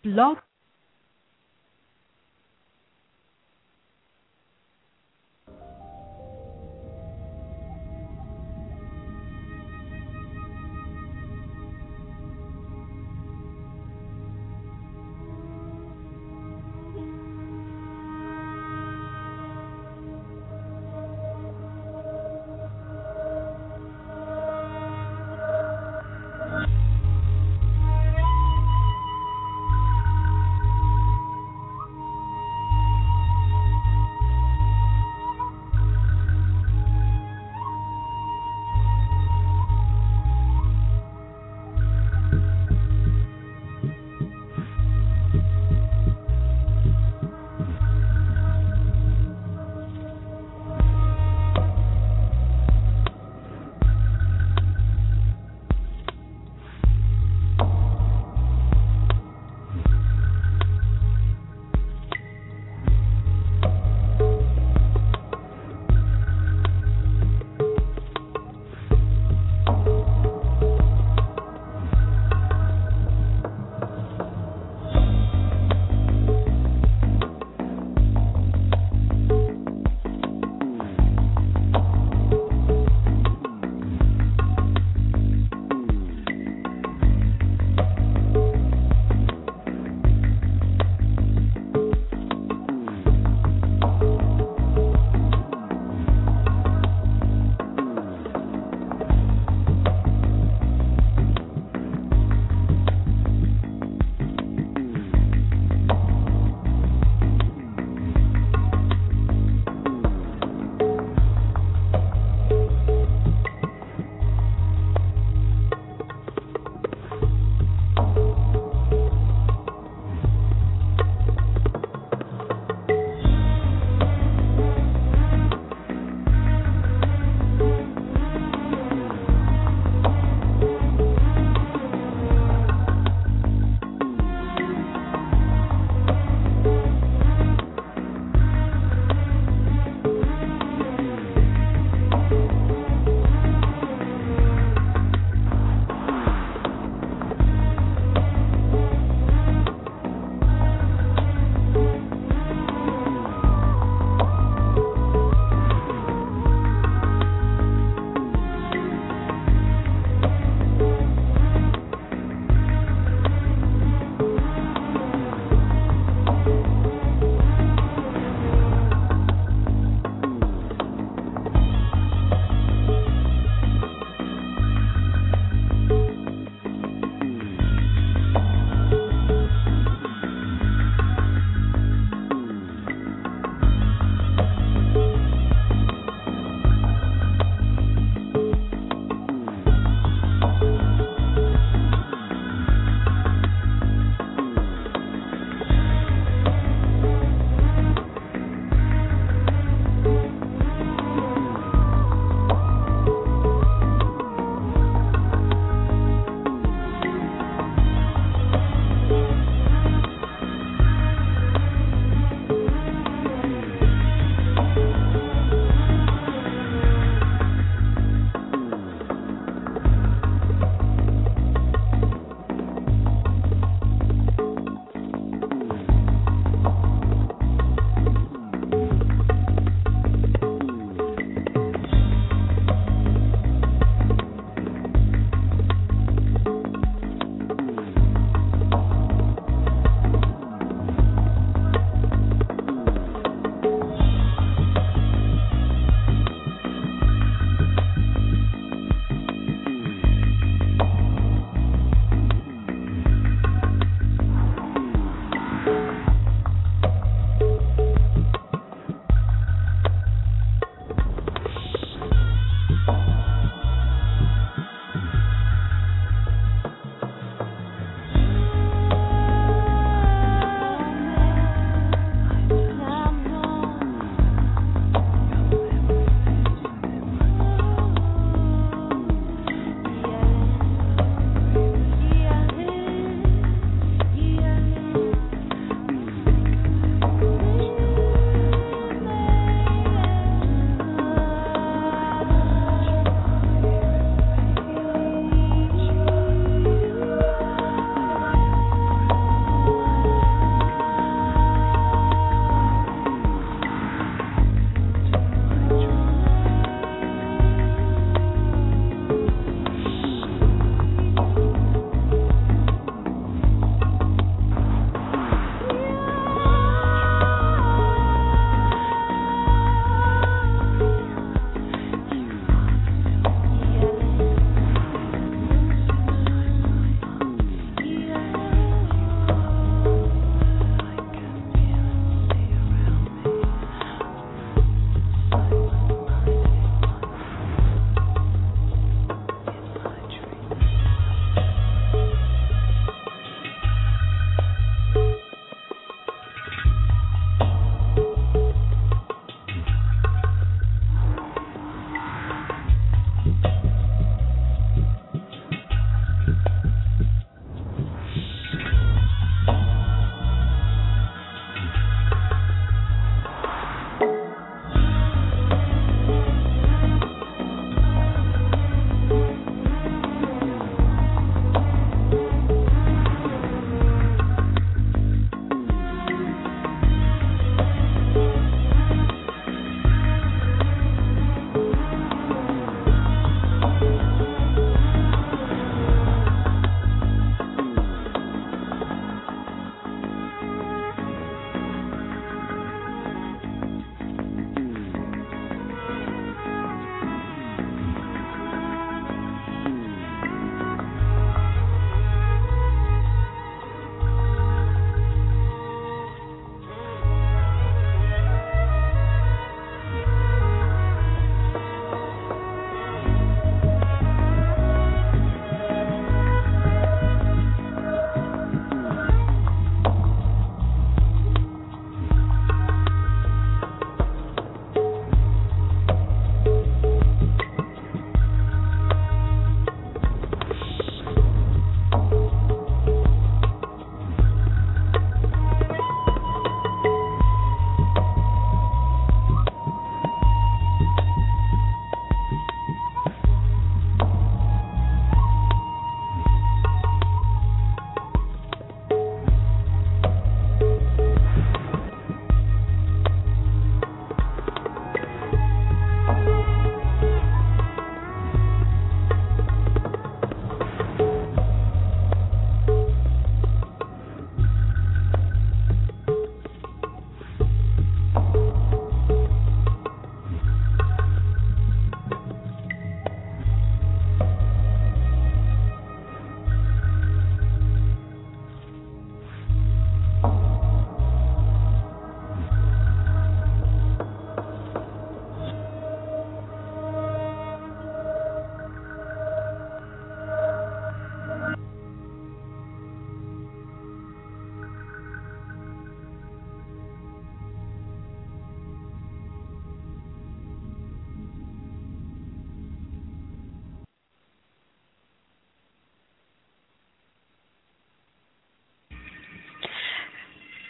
Blog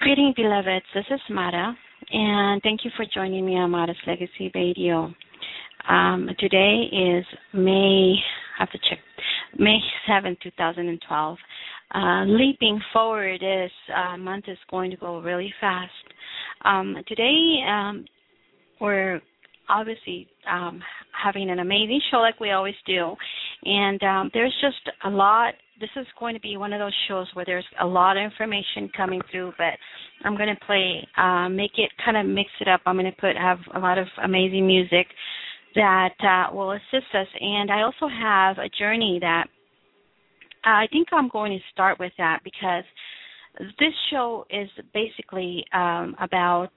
Greeting, beloveds. This is Mara, and thank you for joining me on Mara's Legacy Radio. Today is May 7, 2012. Leaping forward, this month is going to go really fast. Today, we're obviously having an amazing show like we always do, and there's just a lot. This is going to be one of those shows where there's a lot of information coming through, but I'm going to mix it up. I'm going to have a lot of amazing music that will assist us, and I also have a journey that I think I'm going to start with that because this show is basically about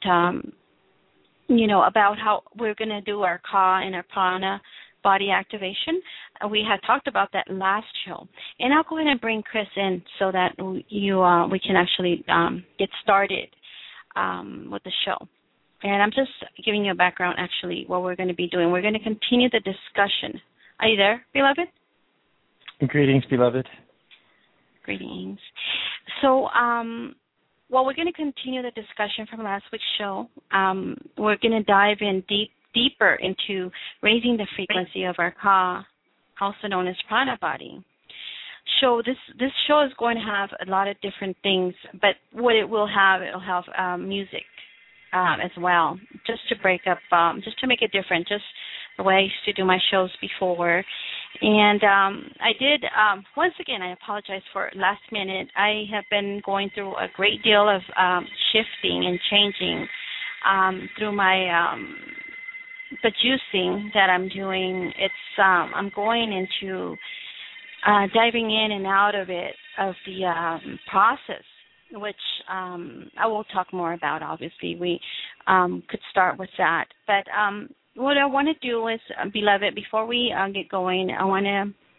how we're going to do our Ka and our Prana body activation. We had talked about that last show, and I'll go ahead and bring Chris in so that we can actually get started with the show. And I'm just giving you a background, actually, what we're going to be doing. We're going to continue the discussion. Are you there, beloved? Greetings, beloved. Greetings. So, we're going to continue the discussion from last week's show. We're going to dive in deeper into raising the frequency of our Ka, also known as Prana body. So this show is going to have a lot of different things, but what it'll have music as well, just to break up, just to make it different, just the way I used to do my shows before. And I did, once again, I apologize for last minute. I have been going through a great deal of shifting and changing through my the juicing that I'm doing. It's I'm going into diving in and out of the process, which I will talk more about. Obviously, we could start with that. But what I want to do is, beloved, before we get going, I want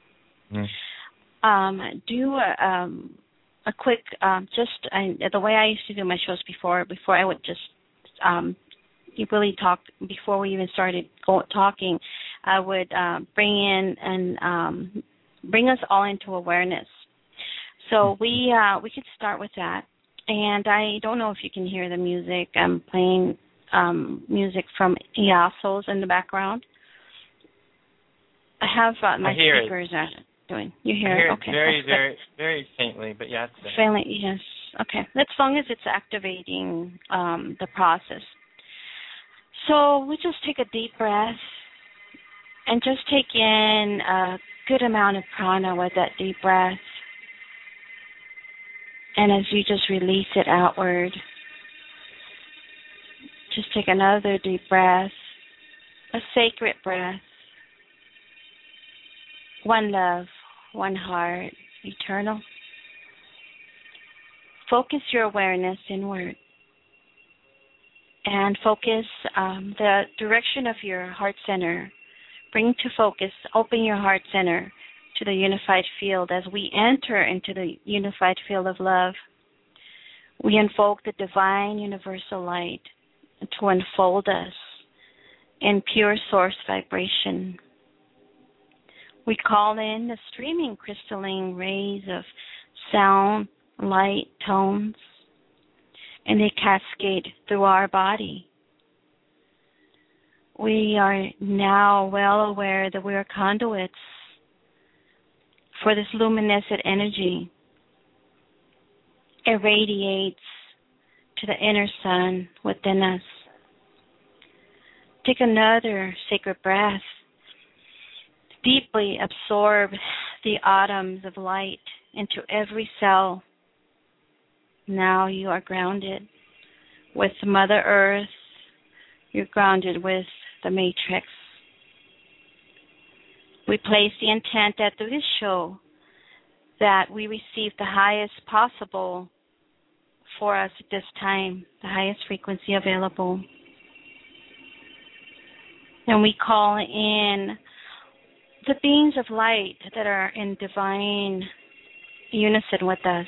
to do a quick, the way I used to do my shows before I would just really talk, before we even started talking, I would bring in and bring us all into awareness. So we could start with that. And I don't know if you can hear the music. I'm playing music from Iasos in the background. I have my speakers doing. You hear it? Okay. Very, very, very faintly, but yeah. Faintly, yes. Okay. As long as it's activating the process. So we just take a deep breath and just take in a good amount of prana with that deep breath. And as you just release it outward, just take another deep breath, a sacred breath. One love, one heart, eternal. Focus your awareness inward. And focus the direction of your heart center. Bring to focus, open your heart center to the unified field. As we enter into the unified field of love, we invoke the divine universal light to unfold us in pure source vibration. We call in the streaming crystalline rays of sound, light, tones, and they cascade through our body. We are now well aware that we are conduits for this luminescent energy. It radiates to the inner sun within us. Take another sacred breath. Deeply absorb the atoms of light into every cell. Now you are grounded with Mother Earth. You're grounded with the Matrix. We place the intent that through this show that we receive the highest possible for us at this time, the highest frequency available. And we call in the beings of light that are in divine unison with us.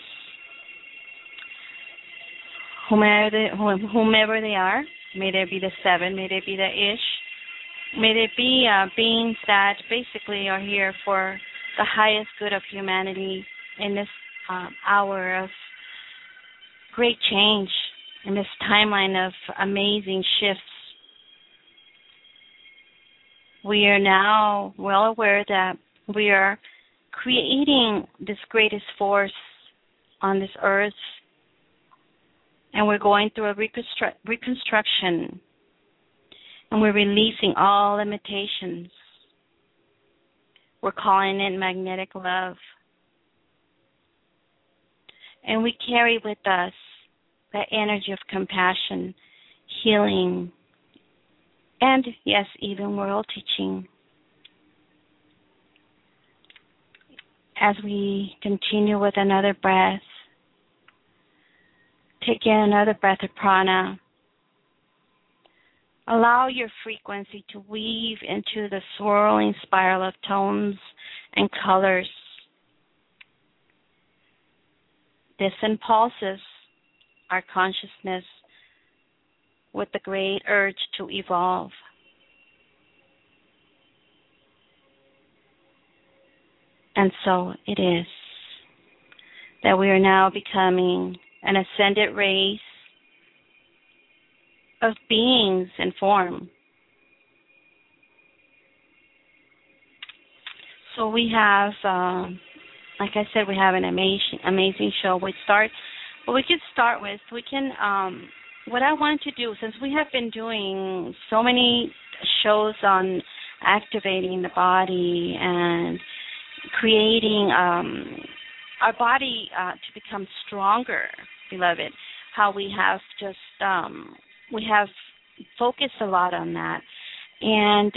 Whomever they are, may they be the seven, may they be the Ish, may they be beings that basically are here for the highest good of humanity in this hour of great change in this timeline of amazing shifts, we are now well aware that we are creating this greatest force on this earth, and we're going through a reconstruction, and we're releasing all limitations. We're calling in magnetic love. And we carry with us that energy of compassion, healing, and, yes, even world teaching. As we continue with another breath, take in another breath of prana. Allow your frequency to weave into the swirling spiral of tones and colors. This impulses our consciousness with the great urge to evolve. And so it is that we are now becoming an ascended race of beings in form. So we have, like I said, we have an amazing show. What we can start with, what I want to do, since we have been doing so many shows on activating the body and creating our body to become stronger, beloved, how we have just, we have focused a lot on that. And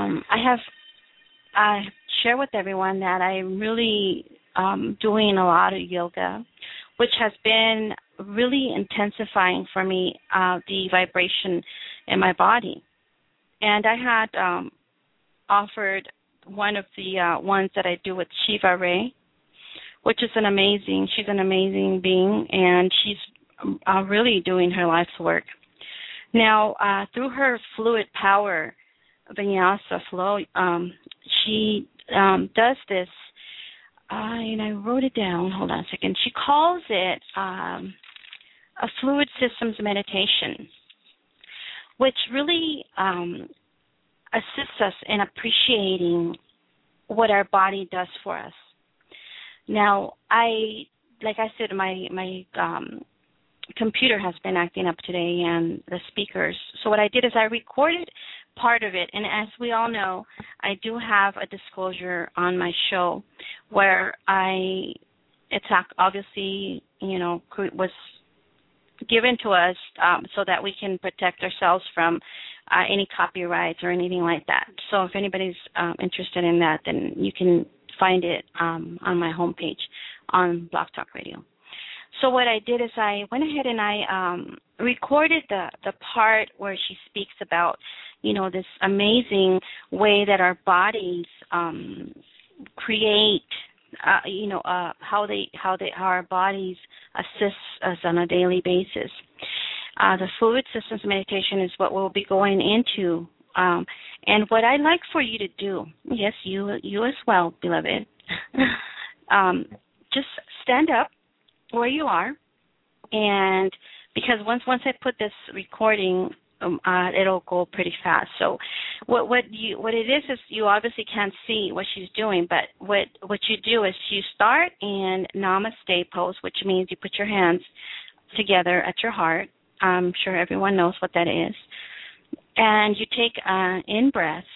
I share with everyone that I'm really doing a lot of yoga, which has been really intensifying for me the vibration in my body. And I had offered one of the ones that I do with Shiva Ray, which is she's an amazing being, and she's really doing her life's work. Now, through her fluid power, vinyasa flow, she does this, and I wrote it down. Hold on a second. She calls it a fluid systems meditation, which really assists us in appreciating what our body does for us. Now, like I said, my computer has been acting up today and the speakers. So what I did is I recorded part of it, and as we all know, I do have a disclosure on my show where it's obviously, was given to us so that we can protect ourselves from any copyrights or anything like that. So if anybody's interested in that, then you can find it on my homepage on Blog Talk Radio. So what I did is I went ahead and I recorded the part where she speaks about, this amazing way that our bodies create, how our bodies assist us on a daily basis. The fluid systems meditation is what we'll be going into. And what I'd like for you to do, yes, you as well, beloved, just stand up where you are, and because once I put this recording, it'll go pretty fast. So what it is you obviously can't see what she's doing, but what you do is you start in Namaste pose, which means you put your hands together at your heart. I'm sure everyone knows what that is. And you take an in-breath,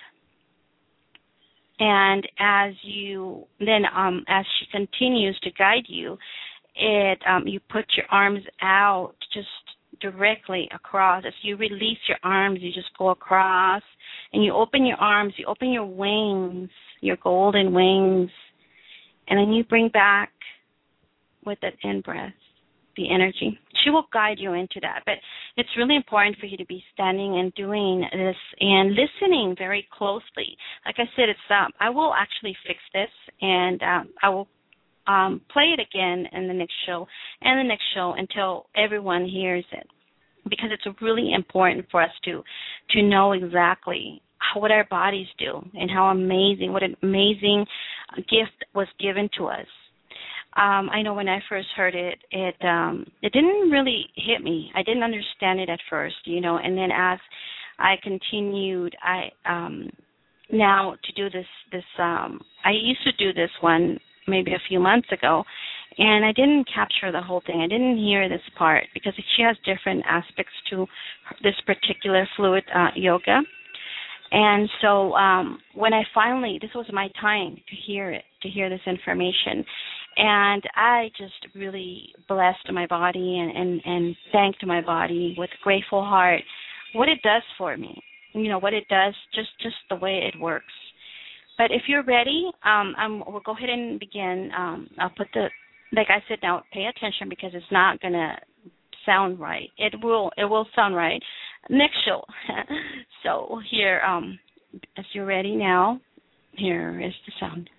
and as she continues to guide you, you put your arms out just directly across. As you release your arms, you just go across, and you open your arms, you open your wings, your golden wings, and then you bring back with that in-breath the energy. She will guide you into that, but it's really important for you to be standing and doing this and listening very closely. Like I said, I will actually fix this, and I will play it again in the next show and the next show until everyone hears it, because it's really important for us to know exactly what our bodies do and what an amazing gift was given to us. I know when I first heard it, it didn't really hit me. I didn't understand it at first, and then as I continued, I now to do this I used to do this one maybe a few months ago, and I didn't capture the whole thing. I didn't hear this part because she has different aspects to this particular fluid yoga. And so when I finally, this was my time to hear it, to hear this information, and I just really blessed my body and thanked my body with a grateful heart what it does for me, what it does, just the way it works. But if you're ready, we'll go ahead and begin. I'll put like I said, now pay attention because it's not going to sound right. It will sound right next show. So here, as you're ready now, here is the sound.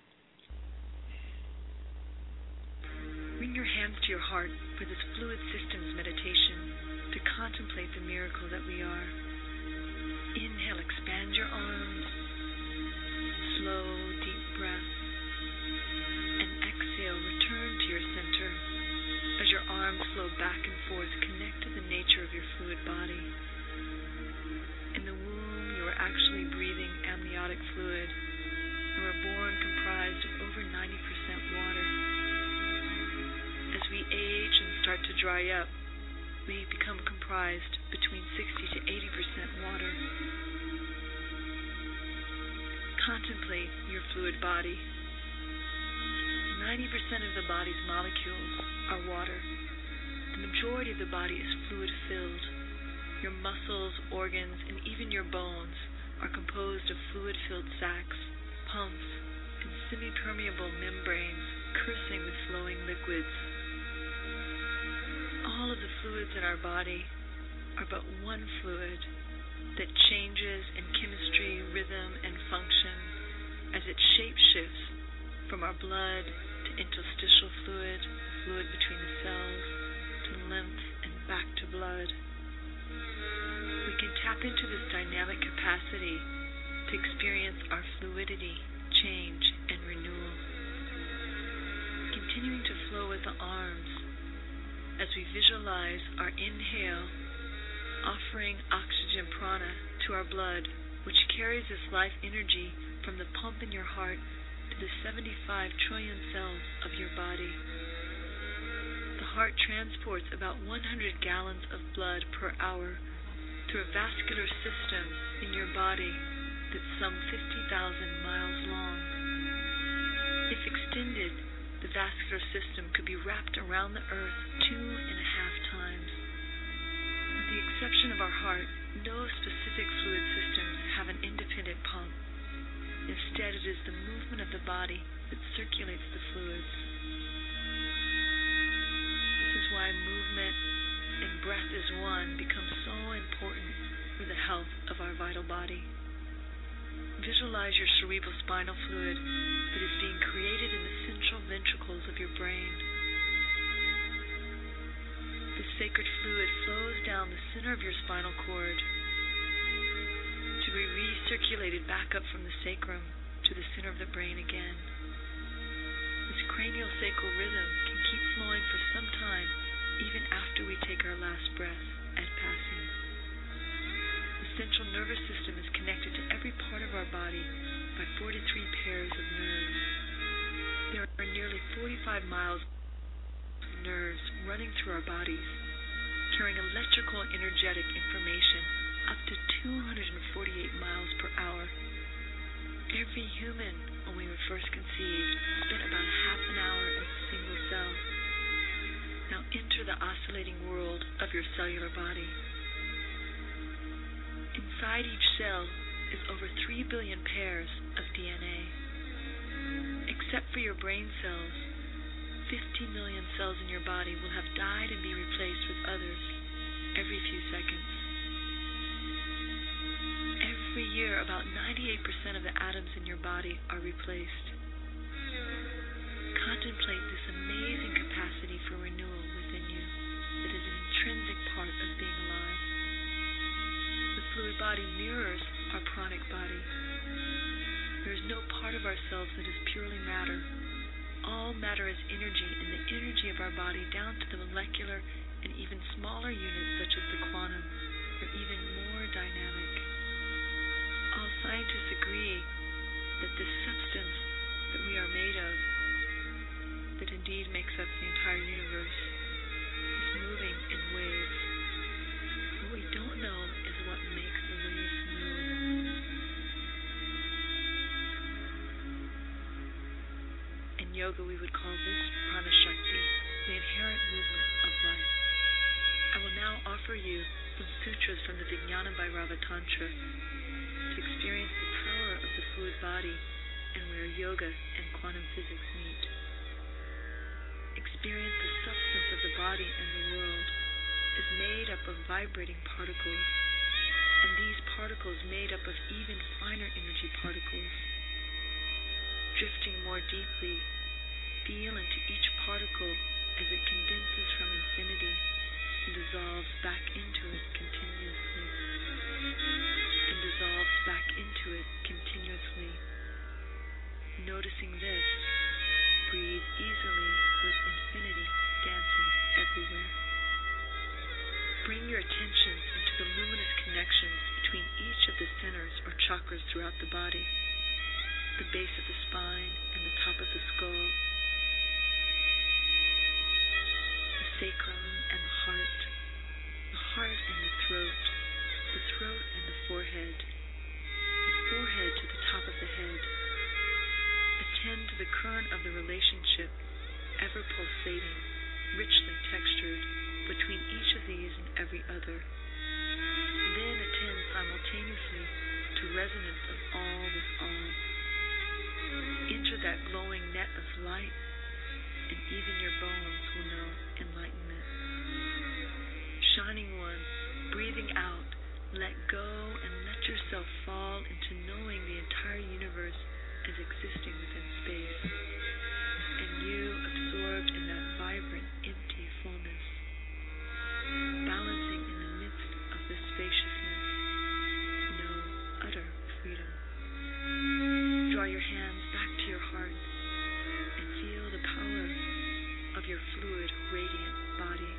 Bring your hands to your heart for this fluid systems meditation to contemplate the miracle that we are. Inhale, expand your arms. Slow, deep breath. And exhale, return to your center. As your arms flow back and forth, connect to the nature of your fluid body. In the womb, you are actually breathing amniotic fluid. You are born comprised of over 90% water. As we age and start to dry up, we become comprised between 60 to 80% water. Contemplate your fluid body. 90% of the body's molecules are water. The majority of the body is fluid-filled. Your muscles, organs, and even your bones are composed of fluid-filled sacs, pumps, and semi-permeable membranes coursing with flowing liquids. All of the fluids in our body are but one fluid that changes in chemistry, rhythm, and function as it shape-shifts from our blood to interstitial fluid, the fluid between the cells, to lymph and back to blood. We can tap into this dynamic capacity to experience our fluidity, change, and renewal. Continuing to flow with the arms as we visualize our inhale, offering oxygen prana to our blood, which carries this life energy from the pump in your heart to the 75 trillion cells of your body. The heart transports about 100 gallons of blood per hour through a vascular system in your body that's some 50,000 miles long. If extended, the vascular system could be wrapped around the earth 2.5 times. With the exception of our heart, no specific fluid systems have an independent pump. Instead, it is the movement of the body that circulates the fluids. This is why movement and breath as one becomes so important for the health of our vital body. Visualize your cerebral spinal fluid that is being created in the central ventricles of your brain. The sacred fluid flows down the center of your spinal cord to be recirculated back up from the sacrum to the center of the brain again. This craniosacral rhythm can keep flowing for some time, even after we take our last breath at passing. The central nervous system is connected to every part of our body by 43 pairs of nerves. There are nearly 45 miles of nerves running through our bodies, carrying electrical and energetic information up to 248 miles per hour. Every human, when we were first conceived, spent about half an hour as a single cell. Now enter the oscillating world of your cellular body. Inside each cell is over 3 billion pairs of DNA. Except for your brain cells, 50 million cells in your body will have died and be replaced with others every few seconds. Every year, about 98% of the atoms in your body are replaced. Contemplate this amazing capacity for renewal within you that is an intrinsic part of being alive. The fluid body mirrors our pranic body. There is no part of ourselves that is purely matter. all matter as energy, and the energy of our body down to the molecular and even smaller units such as the quantum are even more dynamic. All scientists agree that this substance that we are made of, that indeed makes up the entire universe, is moving in waves. What we don't know is what makes the waves move. In yoga, we would call this prana shakti, the inherent movement of life. I will now offer you some sutras from the Vijnana Bhairava Tantra to experience the power of the fluid body and where yoga and quantum physics meet. Experience the substance of the body and the world is made up of vibrating particles, and these particles made up of even finer energy particles. Drifting more deeply, feel into each particle as it condenses from infinity and dissolves back into it continuously. And dissolves back into it continuously. Noticing this, breathe easily with infinity dancing everywhere. Bring your attentions into the luminous connections between each of the centers or chakras throughout the body, the base of the spine and the top of the skull, the sacrum and the heart and the throat and the forehead to the top of the head. Attend to the current of the relationship, ever pulsating, richly textured, between each of these and every other. Then attend simultaneously to resonance of all with all. Enter that glowing net of light, and even your bones will know enlightenment. Shining One, breathing out, let go and let yourself fall into knowing the entire universe as existing within space, and you absorbed in that vibrant, empty fullness, balancing in the midst of the spaciousness. Know utter freedom. Draw your hands back to your heart and feel the power of your fluid, radiant body.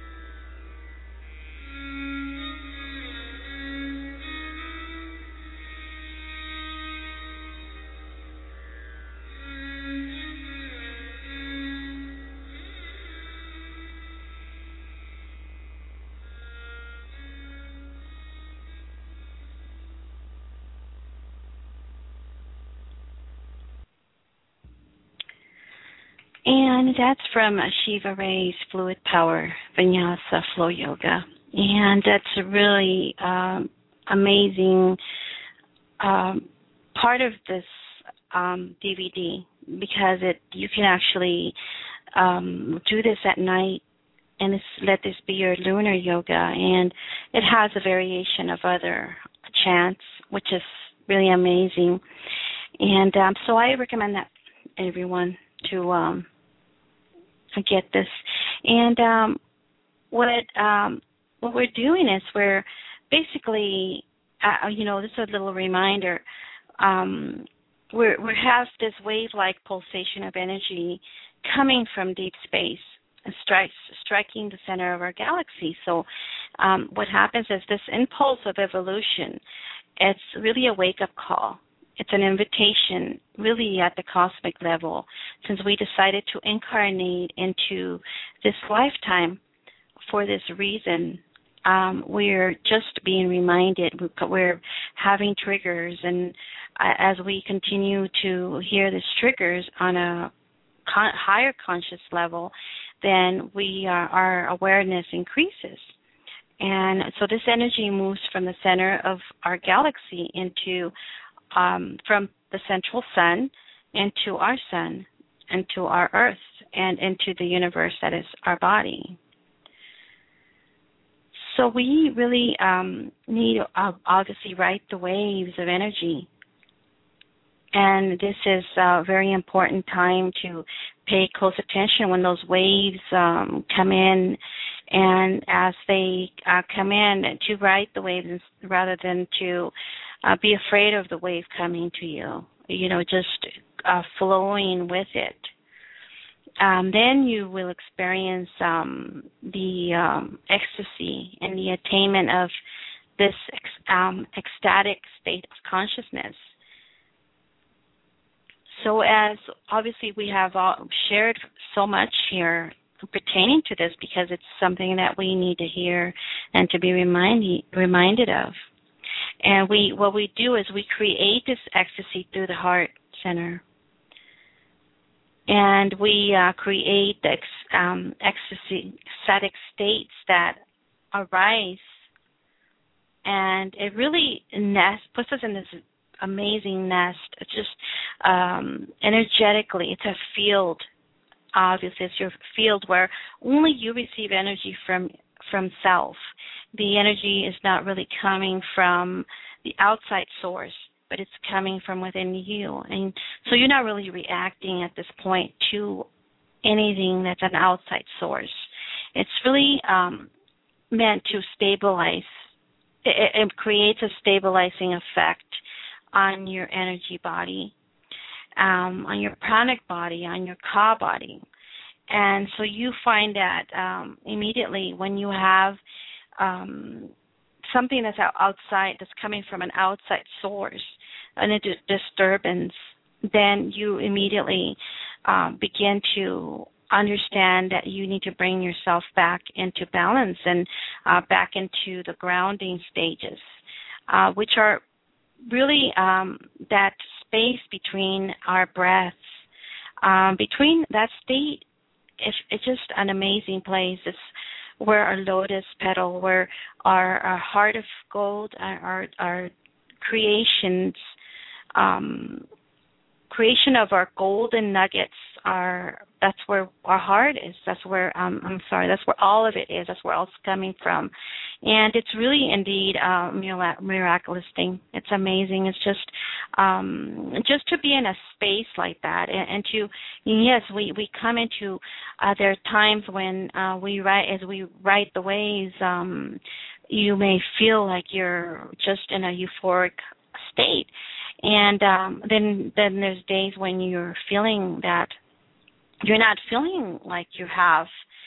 And that's from Shiva Ray's Fluid Power Vinyasa Flow Yoga. And that's a really amazing part of this DVD, because you can actually do this at night and let this be your lunar yoga. And it has a variation of other chants, which is really amazing. And so I recommend that everyone to get this. And what we're doing is we're basically, this is a little reminder. We have this wave-like pulsation of energy coming from deep space and striking the center of our galaxy. So what happens is this impulse of evolution, it's really a wake-up call. It's an invitation really at the cosmic level, since we decided to incarnate into this lifetime for this reason. We're just being reminded, we're having triggers, and as we continue to hear these triggers on a higher conscious level, then our awareness increases. And so this energy moves from the center of our galaxy into from the central sun into our sun, into our earth, and into the universe that is our body. So we really need to obviously ride the waves of energy. And this is a very important time to pay close attention when those waves come in, and as they come in, to ride the waves rather than to be afraid of the wave coming to you, just flowing with it. then you will experience the ecstasy and the attainment of this ecstatic state of consciousness. So as obviously we have shared so much here pertaining to this, because it's something that we need to hear and to be reminded of. And what we do is we create this ecstasy through the heart center. And we create the ecstasy, ecstatic states that arise. And it really puts us in this amazing nest. It's just energetically, it's a field. Obviously, it's your field where only you receive energy from self. The energy is not really coming from the outside source, but it's coming from within you. And so you're not really reacting at this point to anything that's an outside source. It's really meant to stabilize. It creates a stabilizing effect on your energy body, on your pranic body, on your ka body. And so you find that immediately when you have something that's outside, that's coming from an outside source, and a disturbance, then you immediately begin to understand that you need to bring yourself back into balance and back into the grounding stages, which are really that space between our breaths. Between that state, it's just an amazing place. It's where our lotus petal, where our heart of gold, our creation of our golden nuggets that's where our heart is. That's where that's where all of it is. That's where all it's coming from. And it's really indeed a miraculous thing. It's amazing. It's just to be in a space like that, and to, yes, we come into there are times when as we write the waves, you may feel like you're just in a euphoric state. And then there's days when you're feeling that you're not feeling like you have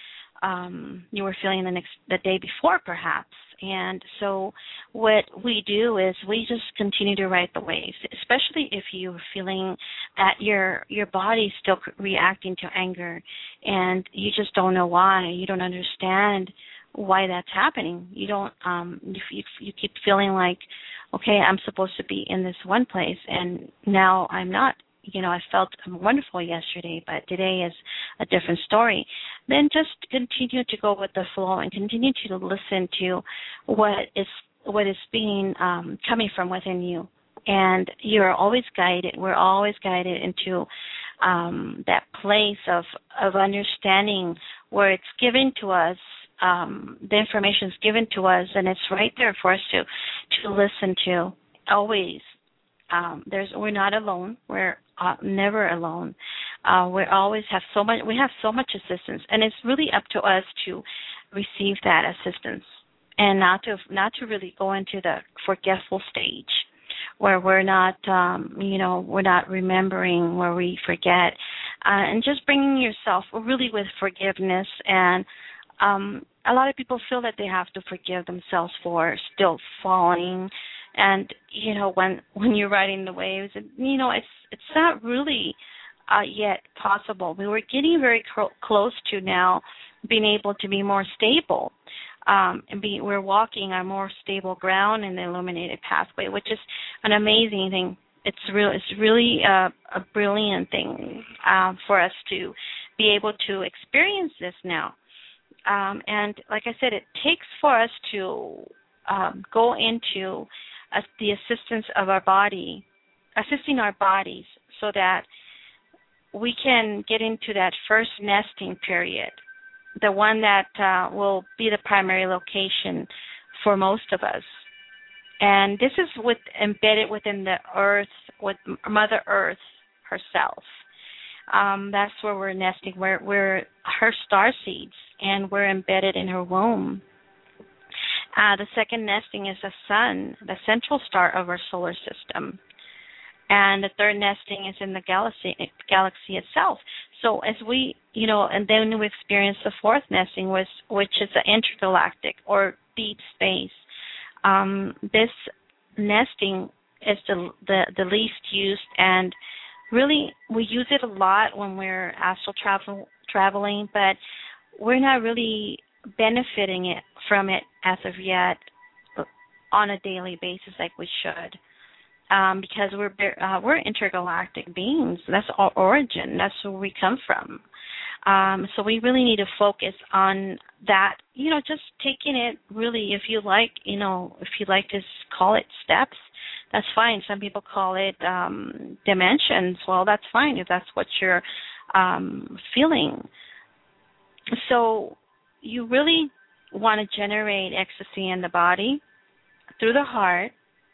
you were feeling the day before, perhaps. And so what we do is we just continue to ride the waves, especially if you're feeling that your body's still reacting to anger and you just don't know why. You don't understand why that's happening. You don't you keep feeling like, okay, I'm supposed to be in this one place and now I'm not. I felt wonderful yesterday, but today is a different story. Then just continue to go with the flow and continue to listen to what is being coming from within you. And you're always guided. We're always guided into that place of understanding where it's given to us. The information is given to us, and it's right there for us to listen to. Always. We're not alone. We're never alone. We always have so much. We have so much assistance, and it's really up to us to receive that assistance, and not to really go into the forgetful stage, where we're not, we're not remembering, where we forget, and just bringing yourself really with forgiveness. And a lot of people feel that they have to forgive themselves for still falling. And when you're riding the waves, it's not really yet possible. We were getting very close to now being able to be more stable, we're walking on more stable ground in the illuminated pathway, which is an amazing thing. It's really a brilliant thing for us to be able to experience this now. And like I said, it takes for us to go into the assistance of our body, assisting our bodies so that we can get into that first nesting period, the one that will be the primary location for most of us. And this is embedded within the earth, with Mother Earth herself. That's where we're nesting. We're her star seeds, and we're embedded in her womb. The second nesting is the sun, the central star of our solar system. and the third nesting is in the galaxy itself. So as we, and then we experience the fourth nesting, which is the intergalactic or deep space. This nesting is the least used, and really we use it a lot when we're astral traveling, but we're not really benefiting from it as of yet on a daily basis like we should. Because we're intergalactic beings. That's our origin. That's where we come from. So we really need to focus on that. Just taking it really, if you like to call it steps, that's fine. Some people call it dimensions. Well, that's fine if that's what you're feeling. So you really want to generate ecstasy in the body through the heart.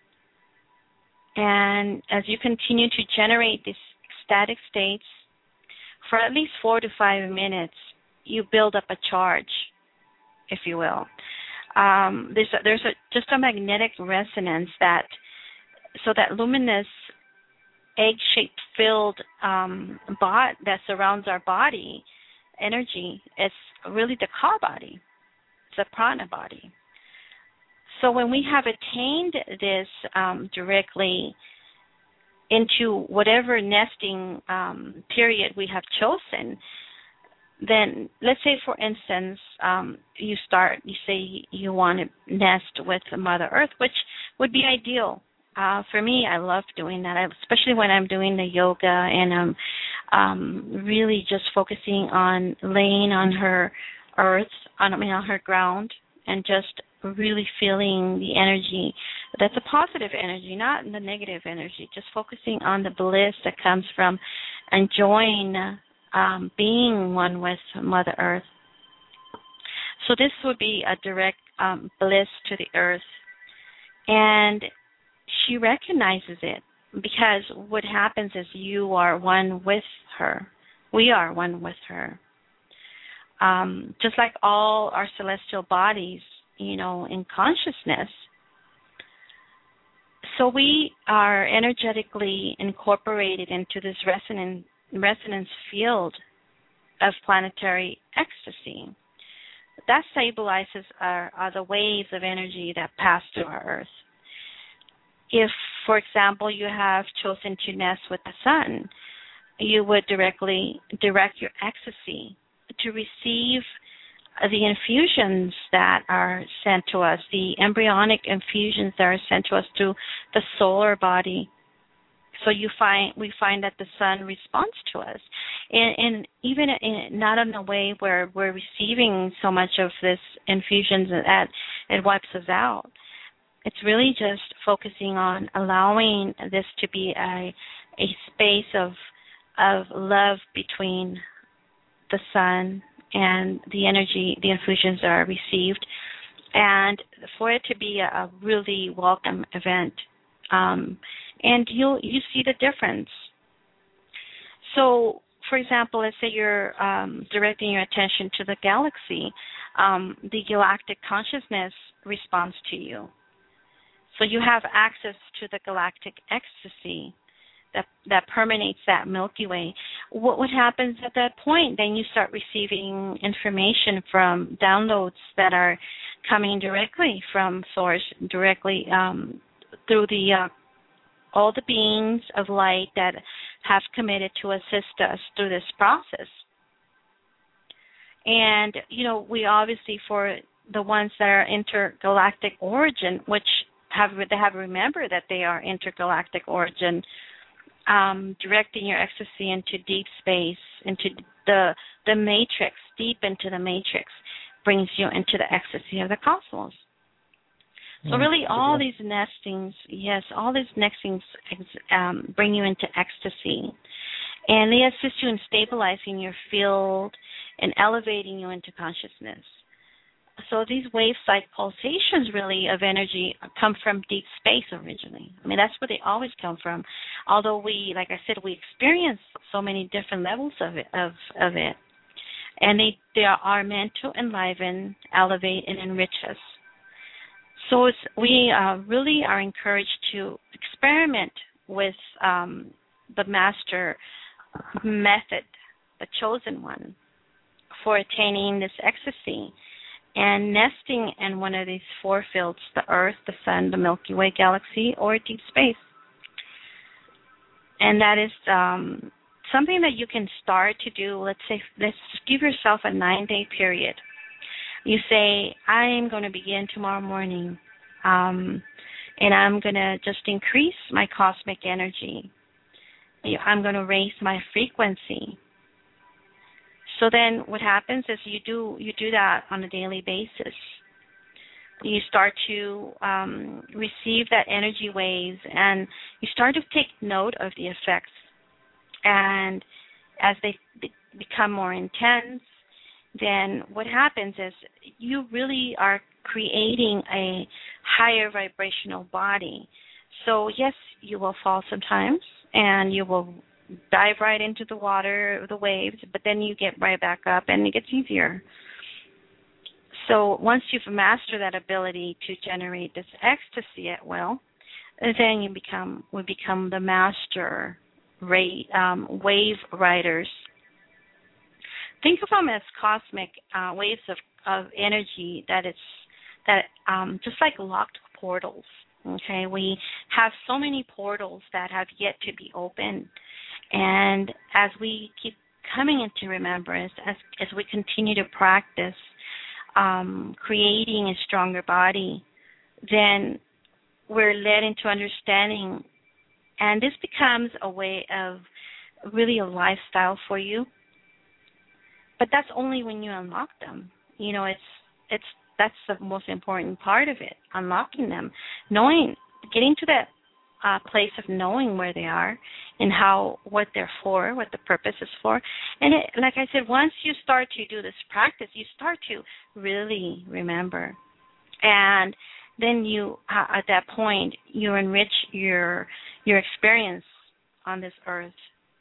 And as you continue to generate these ecstatic states, for at least 4 to 5 minutes, you build up a charge, if you will. There's just a magnetic resonance that luminous egg-shaped filled bot that surrounds our body energy is really the Ka body. It's a prana body. So when we have attained this directly into whatever nesting period we have chosen, then let's say, for instance, you say you want to nest with Mother Earth, which would be ideal. For me, I love doing that, especially when I'm doing the yoga and I'm really just focusing on laying on her earth, on her ground, and just really feeling the energy. That's a positive energy, not the negative energy. Just focusing on the bliss that comes from enjoying being one with Mother Earth. So this would be a direct bliss to the earth. And she recognizes it, because what happens is you are one with her. We are one with her. Just like all our celestial bodies, in consciousness. So we are energetically incorporated into this resonance field of planetary ecstasy. That stabilizes are the waves of energy that pass through our Earth. If, for example, you have chosen to nest with the sun, you would directly direct your ecstasy to receive the infusions that are sent to us, the embryonic infusions that are sent to us through the solar body. So we find that the sun responds to us, and even not in a way where we're receiving so much of this infusions that it wipes us out. It's really just focusing on allowing this to be a space of love between the sun and the energy, the infusions are received, and for it to be a really welcome event. And you see the difference. So, for example, let's say you're directing your attention to the galaxy, the galactic consciousness responds to you. So you have access to the galactic ecstasy that permeates that Milky Way. What happens at that point? Then you start receiving information from downloads that are coming directly from Source, directly through all the beings of light that have committed to assist us through this process. And, we obviously, for the ones that are intergalactic origin, which they have remembered that they are intergalactic origin, directing your ecstasy into deep space, into the matrix, deep into the matrix, brings you into the ecstasy of the cosmos. So really all these nestings bring you into ecstasy. And they assist you in stabilizing your field and elevating you into consciousness. So these wave-like pulsations really of energy come from deep space originally. That's where they always come from. Although we, like I said, we experience so many different levels of it. And they are meant to enliven, elevate, and enrich us. So we really are encouraged to experiment with the master method, the chosen one, for attaining this ecstasy and nesting in one of these four fields: the Earth, the Sun, the Milky Way galaxy, or deep space. And that is something that you can start to do. Let's give yourself a 9-day period. You say, I am going to begin tomorrow morning, and I'm going to just increase my cosmic energy. I'm going to raise my frequency. So then what happens is you do that on a daily basis. You start to receive that energy waves, and you start to take note of the effects. And as they become more intense, then what happens is you really are creating a higher vibrational body. So yes, you will fall sometimes, and you will dive right into the water, the waves, but then you get right back up, and it gets easier. So once you've mastered that ability to generate this ecstasy at will, then we become the master wave riders. Think of them as cosmic waves of energy that just like locked portals. Okay, we have so many portals that have yet to be opened, and as we keep coming into remembrance, as we continue to practice creating a stronger body, then we're led into understanding, and this becomes a way of really a lifestyle for you. But that's only when you unlock them. You know, that's the most important part of it, unlocking them, getting to that place of knowing where they are and what they're for, what the purpose is for. And like I said, once you start to do this practice, you start to really remember. And then at that point, you enrich your experience on this earth.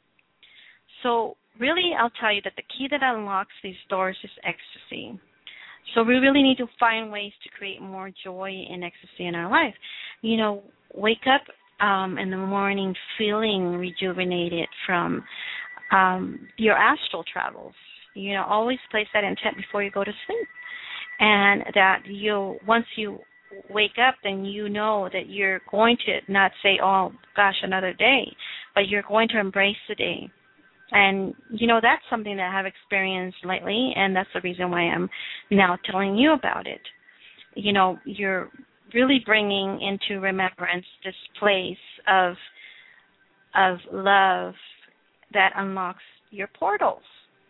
So really, I'll tell you that the key that unlocks these doors is ecstasy. So we really need to find ways to create more joy and ecstasy in our life. You know, wake up in the morning feeling rejuvenated from your astral travels. You know, always place that intent before you go to sleep. And that once you wake up, then you know that you're going to not say, oh, gosh, another day, but you're going to embrace the day. And, you know, that's something that I have experienced lately, and that's the reason why I'm now telling you about it. You know, you're really bringing into remembrance this place of love that unlocks your portals.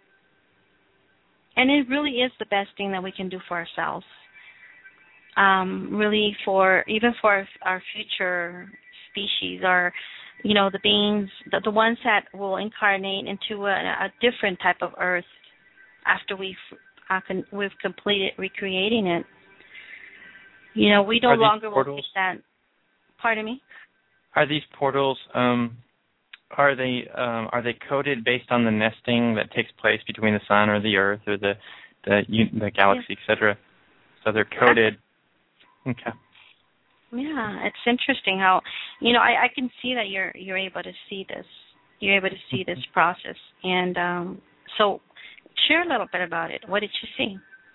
And it really is the best thing that we can do for ourselves. Really even for our future species, you know, the beings, the ones that will incarnate into a different type of earth after we've completed recreating it. You know, we no longer will take that. Pardon me? Are these portals? Are they coded based on the nesting that takes place between the sun or the earth or the galaxy, etc.? So they're coded. Yeah. Okay. Yeah, it's interesting how, you know, I can see that you're able to see this. You're able to see this process. And so share a little bit about it. What did you see?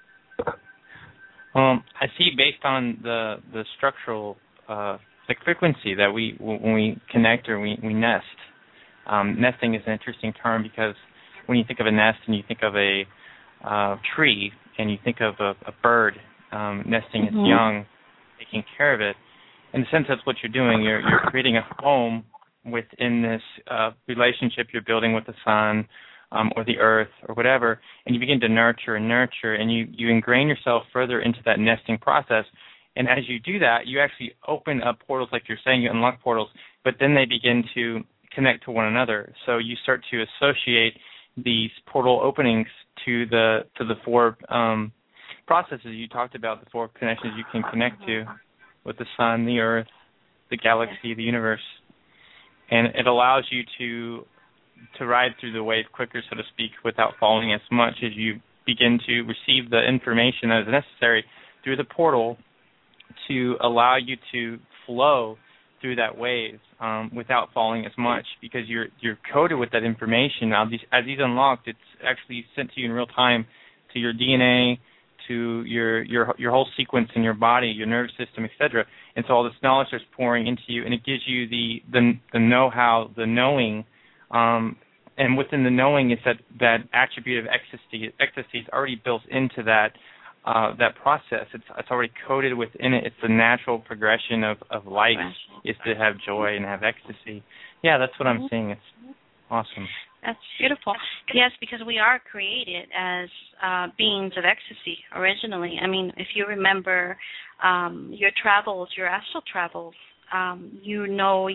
I see based on the structural, the frequency that when we connect or we nest. Nesting is an interesting term because when you think of a nest and you think of a tree and you think of a bird nesting its young, taking care of it, in a sense, that's what you're doing. You're creating a home within this relationship you're building with the sun or the earth or whatever, and you begin to nurture, and you ingrain yourself further into that nesting process. And as you do that, you actually open up portals, like you're saying, you unlock portals, but then they begin to connect to one another. So you start to associate these portal openings to the four processes you talked about, the four connections you can connect to with the sun, the earth, the galaxy, the universe. And it allows you to ride through the wave quicker, so to speak, without falling as much as you begin to receive the information that is necessary through the portal to allow you to flow through that wave without falling as much, because you're coded with that information. Now, as these unlocked, it's actually sent to you in real time, to your DNA, to your whole sequence in your body, your nervous system, etc. And so all this knowledge is pouring into you, and it gives you the know-how, the knowing, and within the knowing is that attribute of ecstasy. Ecstasy is already built into that process. It's already coded within it. It's the natural progression of life is to have joy and have ecstasy. Yeah, that's what I'm seeing. It's awesome. That's beautiful. Yes, because we are created as beings of ecstasy originally. I mean, if you remember your travels, your astral travels, you're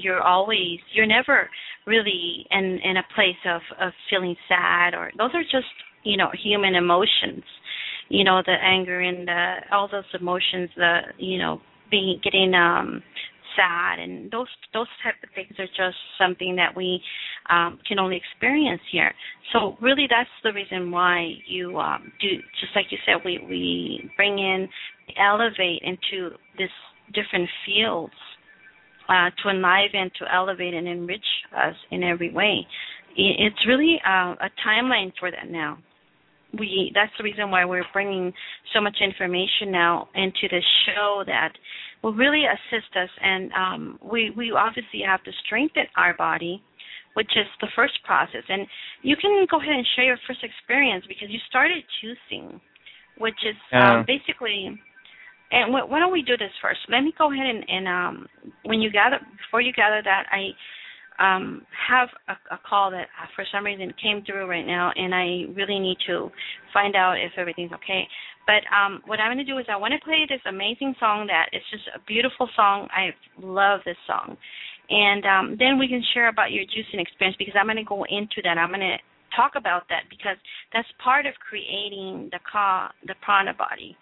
never really in a place of feeling sad, or those are just, human emotions. The anger and all those emotions, getting sad, and those type of things are just something that we can only experience here. So really, that's the reason why you do, just like you said, we bring in, elevate into this different fields to enliven, to elevate and enrich us in every way. It's really a timeline for that now. That's the reason why we're bringing so much information now into the show that will really assist us. And we obviously have to strengthen our body, which is the first process. And you can go ahead and share your first experience, because you started choosing, which is basically. And why don't we do this first? Let me go ahead and before you gather that, I have a call that for some reason came through right now, and I really need to find out if everything's okay. But what I'm going to do is I want to play this amazing song that it's just a beautiful song. I love this song. And then we can share about your juicing experience, because I'm going to go into that. I'm going to talk about that, because that's part of creating the prana body.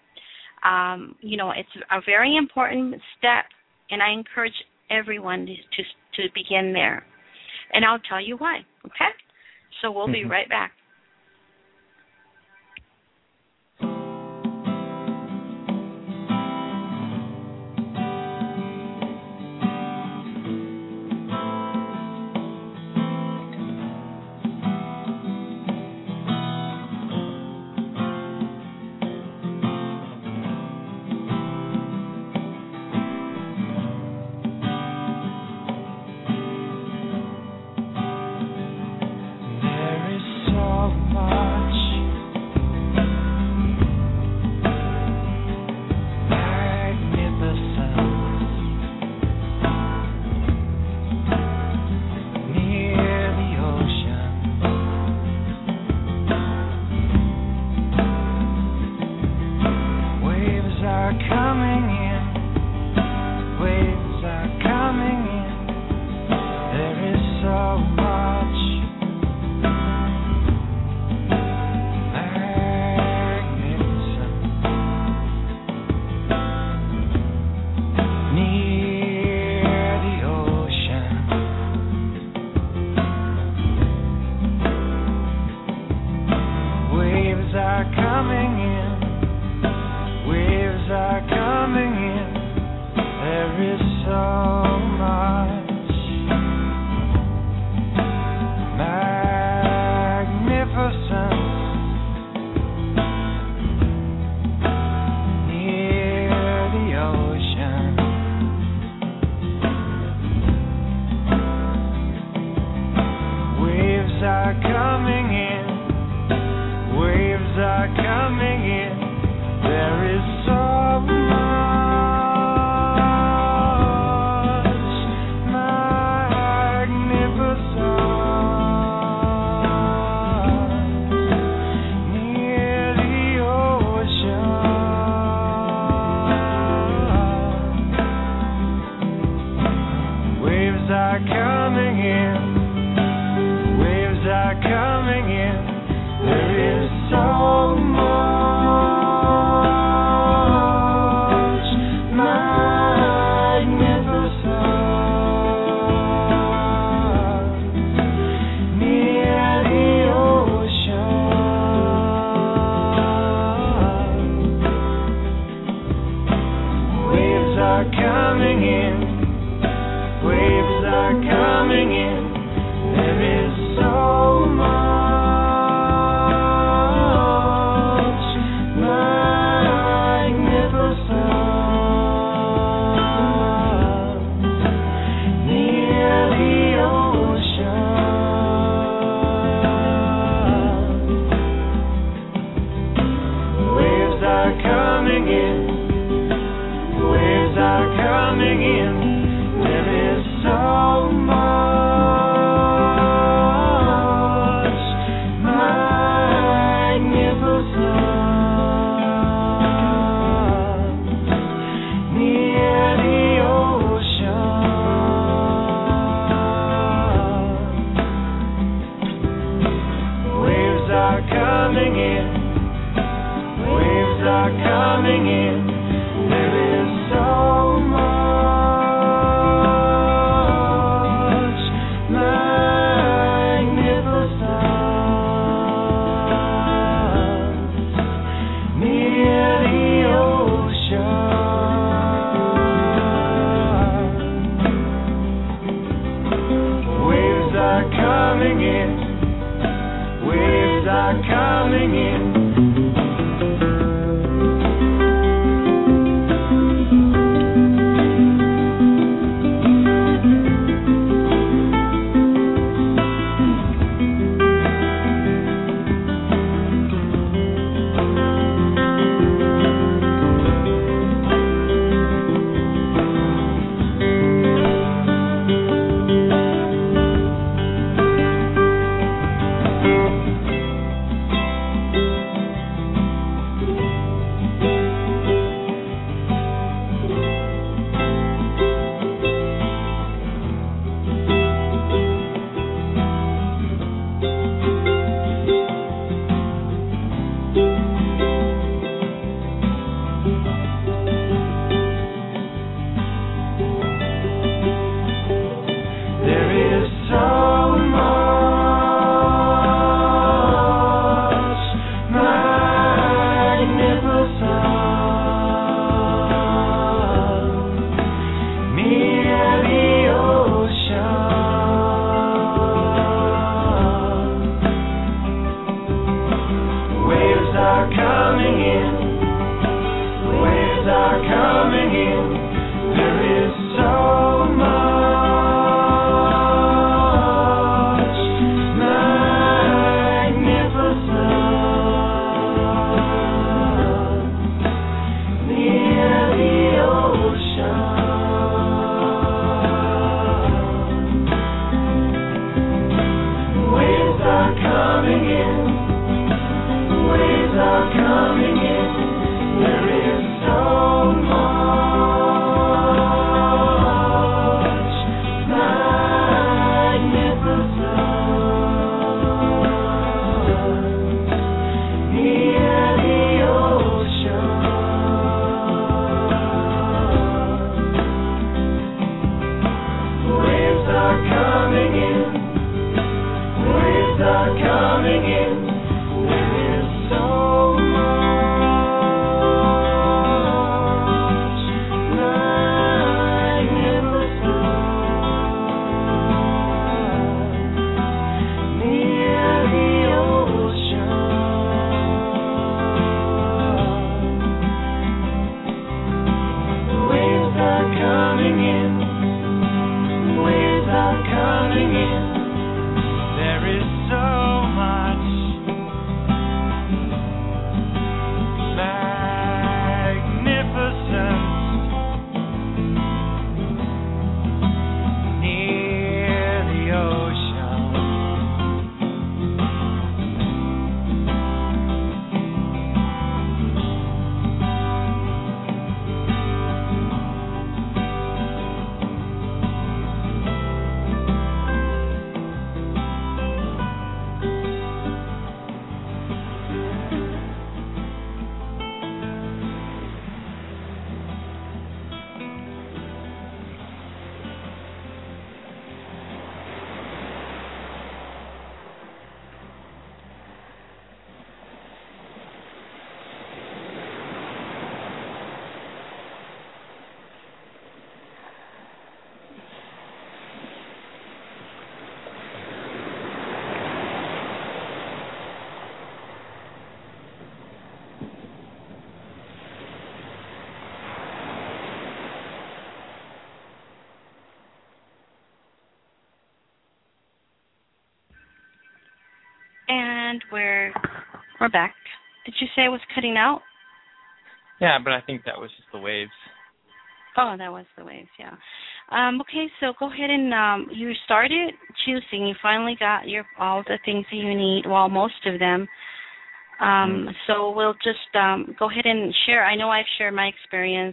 It's a very important step, and I encourage everyone to begin there. And I'll tell you why, okay? So we'll be right back. coming in. There is so much magnificence near the ocean. Waves are coming in. Waves are coming in. There is so much magnificence near the ocean. Waves are coming in. Waves are coming in. And we're back. Did you say it was cutting out? Yeah, but I think that was just the waves. Oh, that was the waves, yeah. Okay, so go ahead and you started juicing. You finally got all the things that you need, well, most of them. So we'll just go ahead and share. I know I've shared my experience,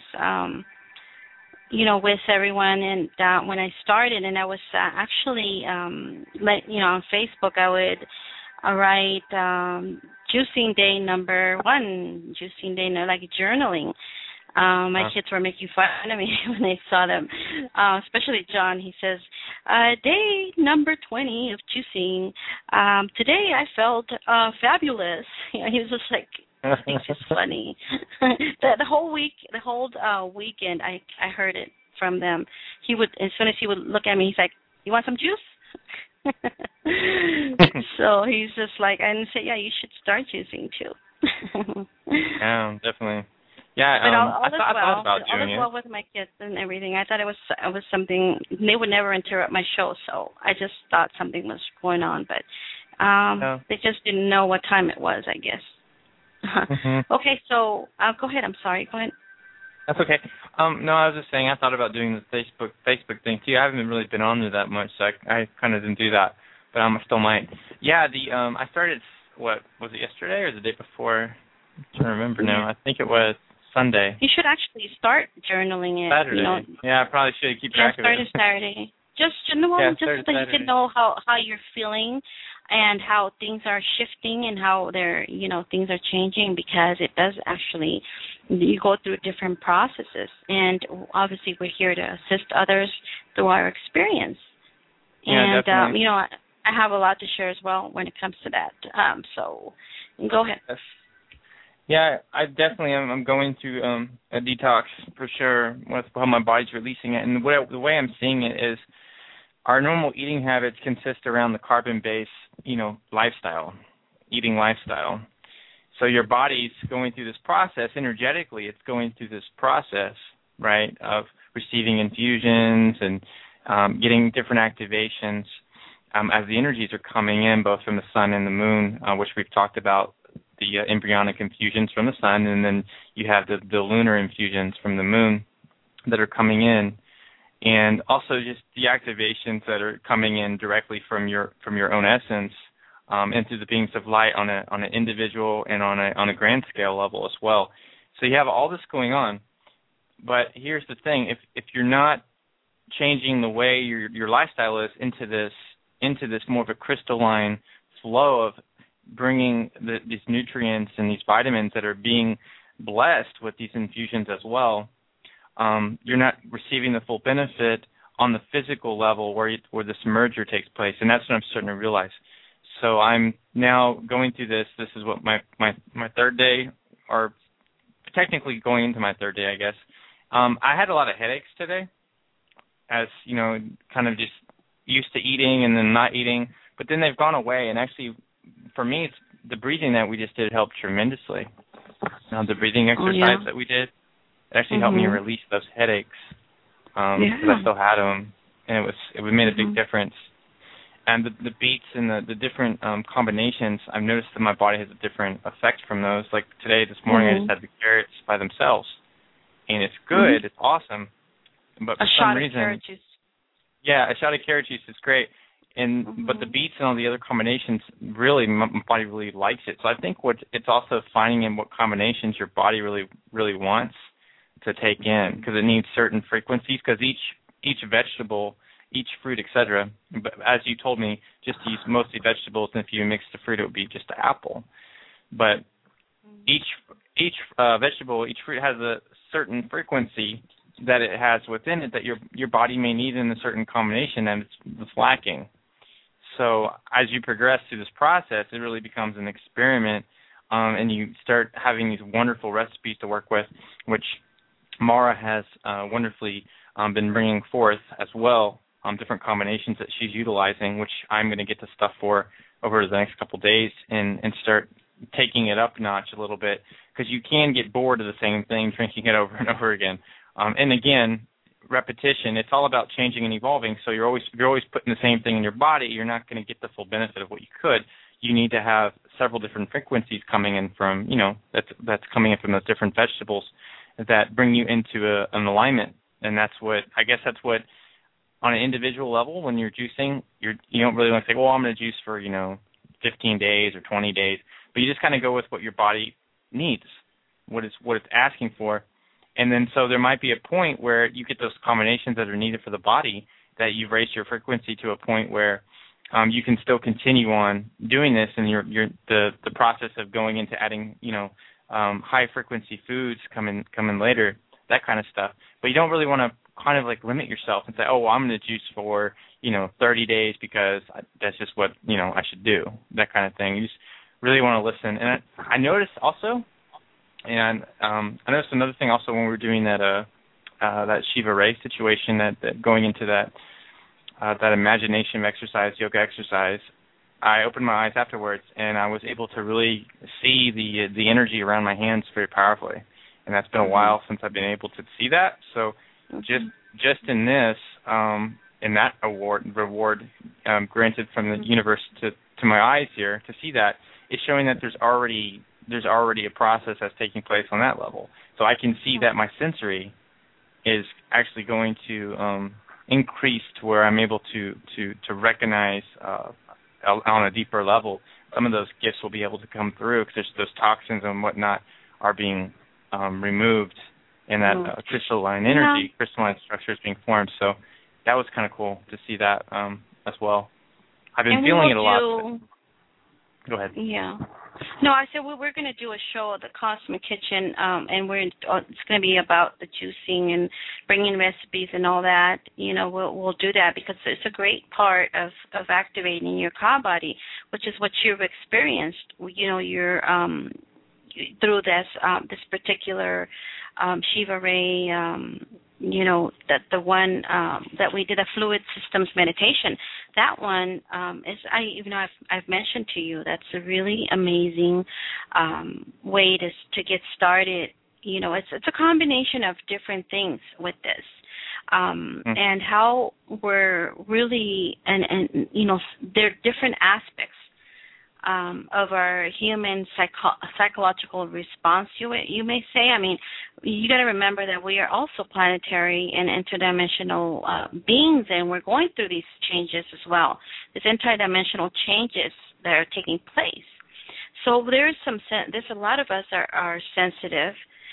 with everyone, and when I started, and I was actually, on Facebook, I would write juicing day number 1, juicing day, like journaling. My kids were making fun of me when they saw them, especially John. He says, day number 20 of juicing. Today I felt fabulous. He was just like, it's just funny. the whole weekend, I heard it from them. He would, as soon as he would look at me, he's like, you want some juice? So he's just like, and say, yeah, you should start juicing too. Yeah, definitely. Yeah, but I thought about doing it. All is well with my kids and everything. I thought it was something. They would never interrupt my show, so I just thought something was going on. But they just didn't know what time it was, I guess. Okay, so go ahead. I'm sorry. Go ahead. That's okay. No, I was just saying I thought about doing the Facebook thing too. I haven't really been on there that much, so I kind of didn't do that, but I still might. Yeah, I started. What was it, yesterday or the day before? I'm trying to remember now. I think it was Sunday. You should actually start journaling it. Saturday. Yeah, I probably should keep track of it. Yeah, started Saturday. Just so that you can know how you're feeling and how things are shifting and how things are changing, because it does actually, you go through different processes, and obviously we're here to assist others through our experience. Yeah, and definitely. I have a lot to share as well when it comes to that. So go ahead. Yeah, I definitely am. I'm going through a detox for sure with how my body's releasing it. And the way I'm seeing it is our normal eating habits consist around the carbon-based, eating lifestyle. So your body's going through this process energetically. It's going through this process, right, of receiving infusions and getting different activations as the energies are coming in, both from the sun and the moon, which we've talked about, the embryonic infusions from the sun, and then you have the lunar infusions from the moon that are coming in, and also just the activations that are coming in directly from your own essence into the beings of light on an individual and on a grand scale level as well. So you have all this going on, but here's the thing: if you're not changing the way your lifestyle is into this more of a crystalline flow of bringing these nutrients and these vitamins that are being blessed with these infusions as well, you're not receiving the full benefit on the physical level where this merger takes place, and that's what I'm starting to realize. So I'm now going through this. This is what my third day, or technically going into my third day, I guess. I had a lot of headaches today, as kind of just used to eating and then not eating, but then they've gone away, and actually, for me, it's the breathing that we just did helped tremendously. The breathing exercise that we did actually helped me release those headaches because I still had them, and it made a big difference. And the beats and the different combinations, I've noticed that my body has a different effect from those. Like today, this morning, I just had the carrots by themselves, and it's good, it's awesome. But for some reason, carrot juice. Yeah, a shot of carrot juice is great. But the beets and all the other combinations, really, my body really likes it. So I think it's also finding in what combinations your body really, really wants to take in, because it needs certain frequencies, because each vegetable, each fruit, etc. But as you told me, just to use mostly vegetables, and if you mix the fruit, it would be just an apple. But each vegetable, each fruit has a certain frequency that it has within it that your body may need in a certain combination, and it's lacking. So as you progress through this process, it really becomes an experiment, and you start having these wonderful recipes to work with, which Mara has wonderfully been bringing forth as well, different combinations that she's utilizing, which I'm going to get the stuff for over the next couple of days and start taking it up a notch a little bit, because you can get bored of the same thing, drinking it over and over again. And again, repetition, it's all about changing and evolving. So you're always putting the same thing in your body, you're not going to get the full benefit of what you could. You need to have several different frequencies coming in from, that's coming in from those different vegetables that bring you into an alignment and that's what on an individual level, when you're juicing, you don't really want to say, well, I'm going to juice for 15 days or 20 days, but you just kind of go with what your body needs, what it's asking for. And then so there might be a point where you get those combinations that are needed for the body, that you've raised your frequency to a point where you can still continue on doing this, and the process of going into adding high frequency foods come in later, that kind of stuff. But you don't really want to kind of like limit yourself and say, oh, well, I'm going to juice for 30 days because that's just what I should do, that kind of thing. You just really want to listen. And I noticed also, and I noticed another thing also when we were doing that Shiva Ray situation, that going into that imagination exercise, yoga exercise, I opened my eyes afterwards, and I was able to really see the energy around my hands very powerfully. And that's been a while since I've been able to see that. So just in this, in that reward granted from the universe to my eyes here, to see that, is showing that there's already a process that's taking place on that level. So I can see that my sensory is actually going to increase to where I'm able to recognize on a deeper level. Some of those gifts will be able to come through because those toxins and whatnot are being removed, and that crystalline energy, crystalline structure is being formed. So that was kind of cool to see that as well. I've been feeling it a lot. Go ahead. Yeah. No, I said we're going to do a show at the Cosmic Kitchen, and it's going to be about the juicing and bringing recipes and all that. We'll do that because it's a great part of activating your Ka body, which is what you've experienced. You're through this particular Shiva Ray. That the one that we did, a fluid systems meditation, that one is, I've mentioned to you, that's a really amazing way to get started. It's a combination of different things with this, and how we're really, and there are different aspects of our human psychological response, you may say. I mean, you got to remember that we are also planetary and interdimensional beings, and we're going through these changes as well. These interdimensional changes that are taking place. So there's a lot of us are sensitive,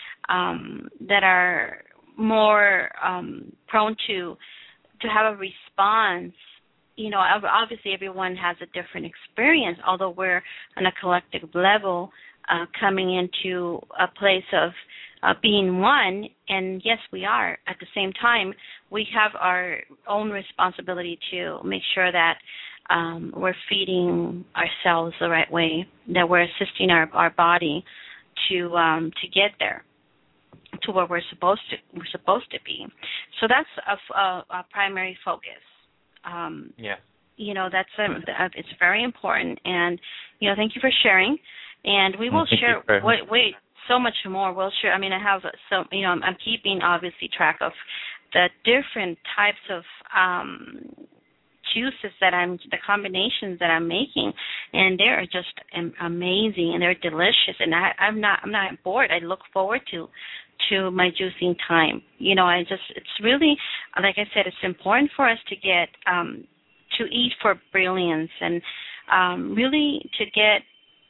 that are more prone to have a response. Obviously everyone has a different experience, although we're on a collective level coming into a place of being one, and yes, we are. At the same time, we have our own responsibility to make sure that we're feeding ourselves the right way, that we're assisting our body to get there, to where we're supposed to be. So that's a primary focus. That's it's very important, and thank you for sharing, and we will share so much more. We'll share. I mean, I have I'm keeping obviously track of the different types of juices the combinations that I'm making, and they're just amazing, and they're delicious, and I'm not bored. I look forward to my juicing time. It's really, like I said, it's important for us to get to eat for brilliance, and really to get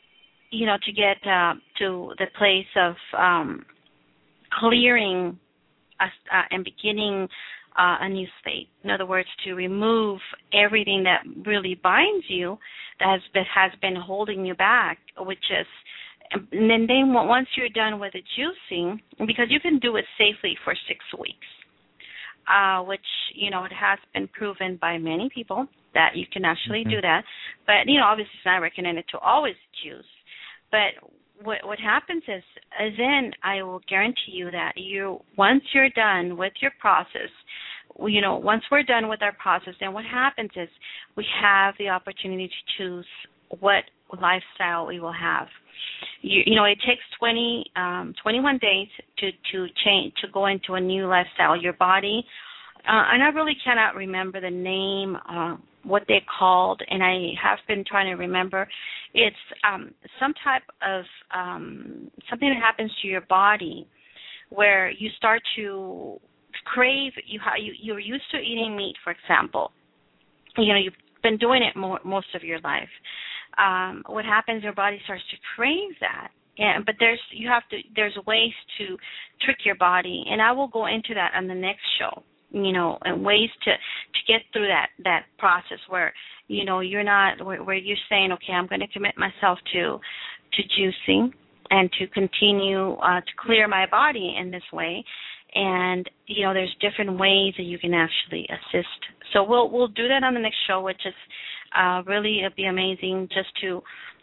to the place of clearing and beginning a new state. In other words, to remove everything that really binds you, that has been holding you back, which is. And then once you're done with the juicing, because you can do it safely for 6 weeks, which, it has been proven by many people that you can actually do that. But, obviously it's not recommended to always juice. But what happens is then I will guarantee you that once you're done with your process, once we're done with our process, then what happens is we have the opportunity to choose what lifestyle we will have. It takes 21 days to change, to go into a new lifestyle. Your body, and I really cannot remember the name, what they called, and I have been trying to remember. It's some type of something that happens to your body where you start to crave, you're used to eating meat, for example. You've been doing it most of your life. What happens? Your body starts to crave that. But there's ways to trick your body, and I will go into that on the next show. And ways to get through that process where you're not where you're saying, okay, I'm going to commit myself to juicing and to continue to clear my body in this way. And there's different ways that you can actually assist. So we'll do that on the next show, which is really it'll be amazing just to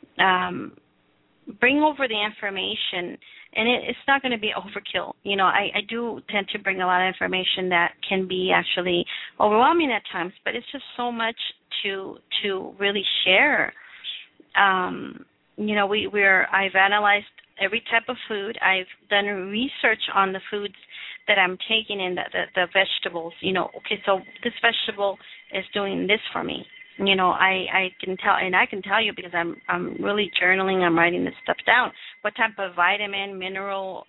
bring over the information. And it's not going to be overkill. I do tend to bring a lot of information that can be actually overwhelming at times, but it's just so much to really share. I've analyzed every type of food. I've done research on the foods that I'm taking in, the vegetables. Okay, so this vegetable is doing this for me. I can tell, and I can tell you because I'm really journaling. I'm writing this stuff down. What type of vitamin, mineral,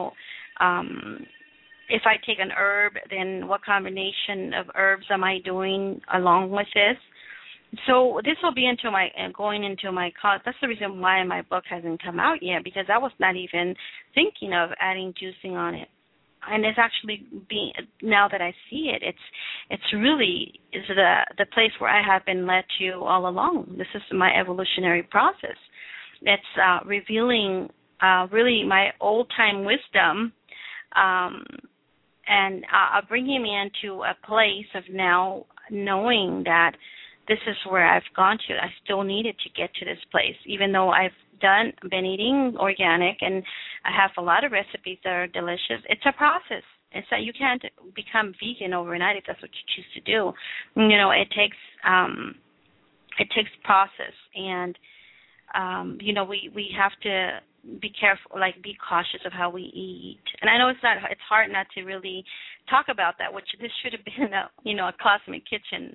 if I take an herb, then what combination of herbs am I doing along with this? So this will be going into my cause. That's the reason why my book hasn't come out yet, because I was not even thinking of adding juicing on it. And it's actually now that I see it, it's really is the place where I have been led to all along. This is my evolutionary process. It's revealing really my old time wisdom, and bringing me into a place of now knowing that this is where I've gone to. I still needed to get to this place, even though I've been eating organic, and I have a lot of recipes that are delicious. It's a process. It's that you can't become vegan overnight if that's what you choose to do. It takes process, and we have to be careful, be cautious of how we eat. And I know it's hard not to really talk about that, which this should have been a Cosmic Kitchen.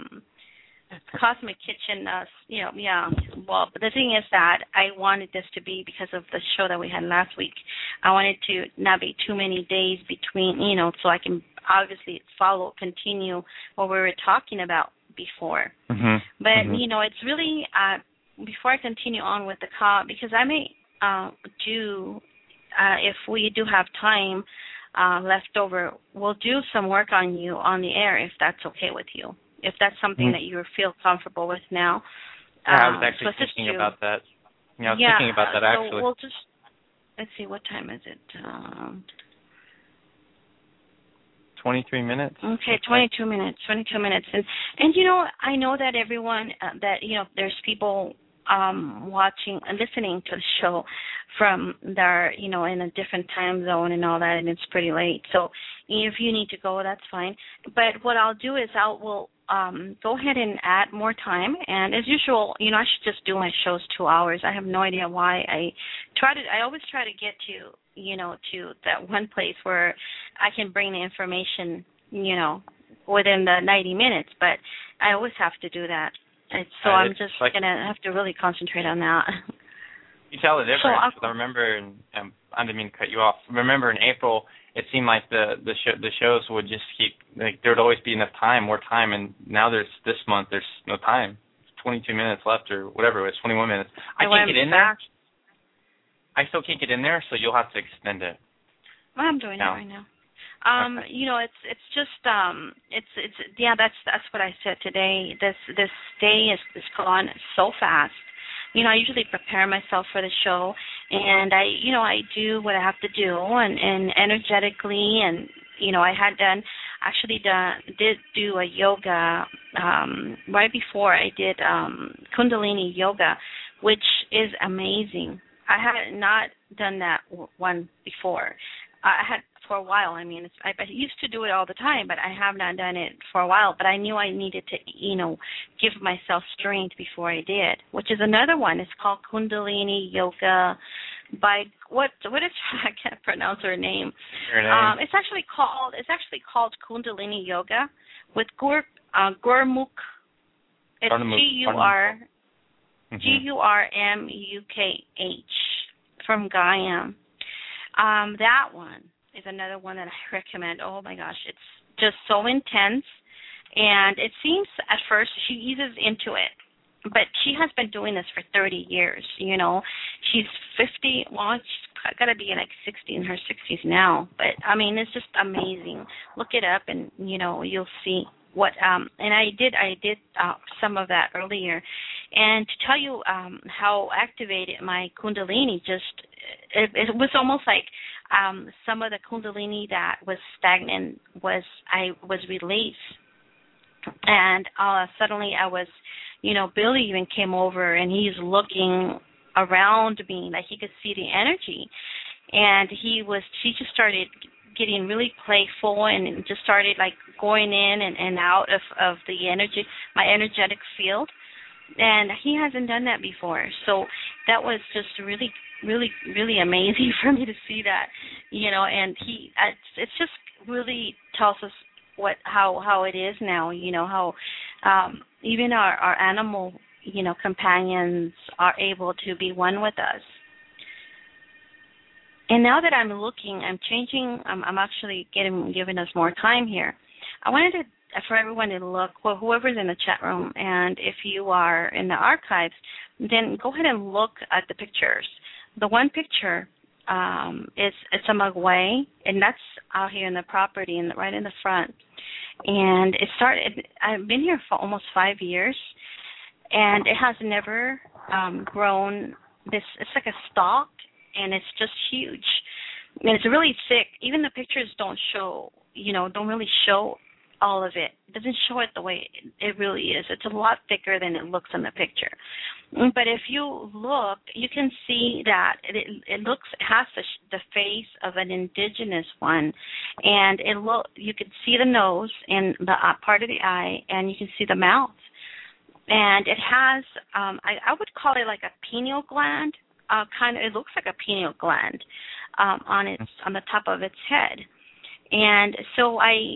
Well, but the thing is that I wanted this to be, because of the show that we had last week, I wanted to not be too many days between, so I can obviously continue what we were talking about before. Mm-hmm. But, it's really, before I continue on with the call, because I may if we do have time left over, we'll do some work on you on the air, if that's okay with you. If that's something that you feel comfortable with now. I was actually thinking about that. I was thinking about that, actually. So we'll just, let's see, what time is it? 23 minutes. Okay, 22 minutes. And I know that everyone, there's people watching and listening to the show from their, in a different time zone and all that, and it's pretty late. So if you need to go, that's fine. But what I'll do is will go ahead and add more time. And as usual, I should just do my shows 2 hours. I have no idea why. I always try to get to that one place where I can bring the information, within the 90 minutes. But I always have to do that. So I'm just going to have to really concentrate on that. You tell the difference. I remember, I didn't mean to cut you off. Remember in April, it seemed like the shows would just keep, there would always be enough time, more time, and now this month there's no time. It's 22 minutes left, or whatever it was, 21 minutes. I can't get in there. I still can't get in there, so you'll have to extend it. Well, I'm doing it right now. Okay. It's just that's what I said today. This day is gone so fast. I usually prepare myself for the show, and I do what I have to do, and energetically, and I did do a yoga right before I did Kundalini yoga, which is amazing. I had not done that one before. I had for a while. I mean, I used to do it all the time, but I have not done it for a while. But I knew I needed to, give myself strength before I did, which is another one. It's called Kundalini Yoga by what is I can't pronounce her name. It's actually called Kundalini Yoga with Gurmukh. It's Gurmukh from Guyam. That one. is another one that I recommend. Oh my gosh, it's just so intense, and it seems at first she eases into it, but she has been doing this for 30 years. You know, she's 50. Well, she's got to be like 60 in her 60s now. But I mean, it's just amazing. Look it up, and you know, you'll see what. And I did some of that earlier, and to tell you how activated my Kundalini just. It was almost like some of the Kundalini that was stagnant was released, and suddenly I was, you know, Billy even came over and he's looking around me like he could see the energy, and he just started getting really playful and just started like going in and out of the energy, my energetic field, and he hasn't done that before, so that was just really, really, really amazing for me to see that, you know, and it's just really tells us how it is now, you know, how even our animal, you know, companions are able to be one with us. And now that I'm changing, I'm actually giving us more time here. I wanted for everyone to look, well, whoever's in the chat room, and if you are in the archives, then go ahead and look at the pictures. The one picture it's a maguey, and that's out here in the property, and right in the front. And I've been here for almost 5 years, and it has never grown. It's like a stalk, and it's just huge. And it's really thick. Even the pictures don't really show all of it. It doesn't show it the way it really is. It's a lot thicker than it looks in the picture. But if you look, you can see that it has the face of an indigenous one, and you can see the nose and the part of the eye, and you can see the mouth. And it has, I would call it like a pineal gland. It looks like a pineal gland on the top of its head. And so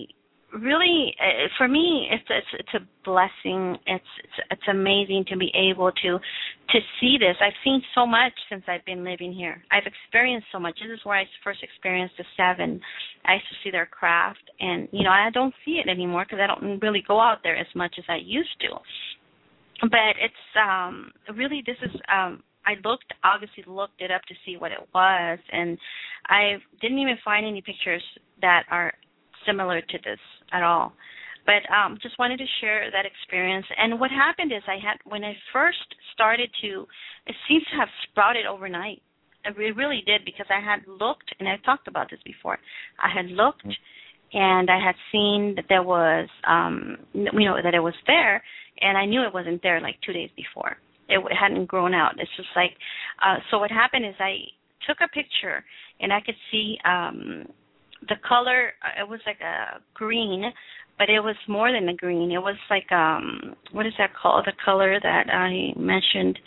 for me, it's a blessing. It's amazing to be able to see this. I've seen so much since I've been living here. I've experienced so much. This is where I first experienced the seven. I used to see their craft, and you know, I don't see it anymore because I don't really go out there as much as I used to. But it's really, this is. I obviously looked it up to see what it was, and I didn't even find any pictures that are similar to this at all. But just wanted to share that experience. And what happened is when I first started it seems to have sprouted overnight. It really did, because I had looked, and I've talked about this before. I had looked, and I had seen that there was, that it was there, and I knew it wasn't there like 2 days before. It hadn't grown out. It's just like, so what happened is I took a picture, and I could see the color. It was like a green, but it was more than a green. It was like, what is that called? The color that I mentioned.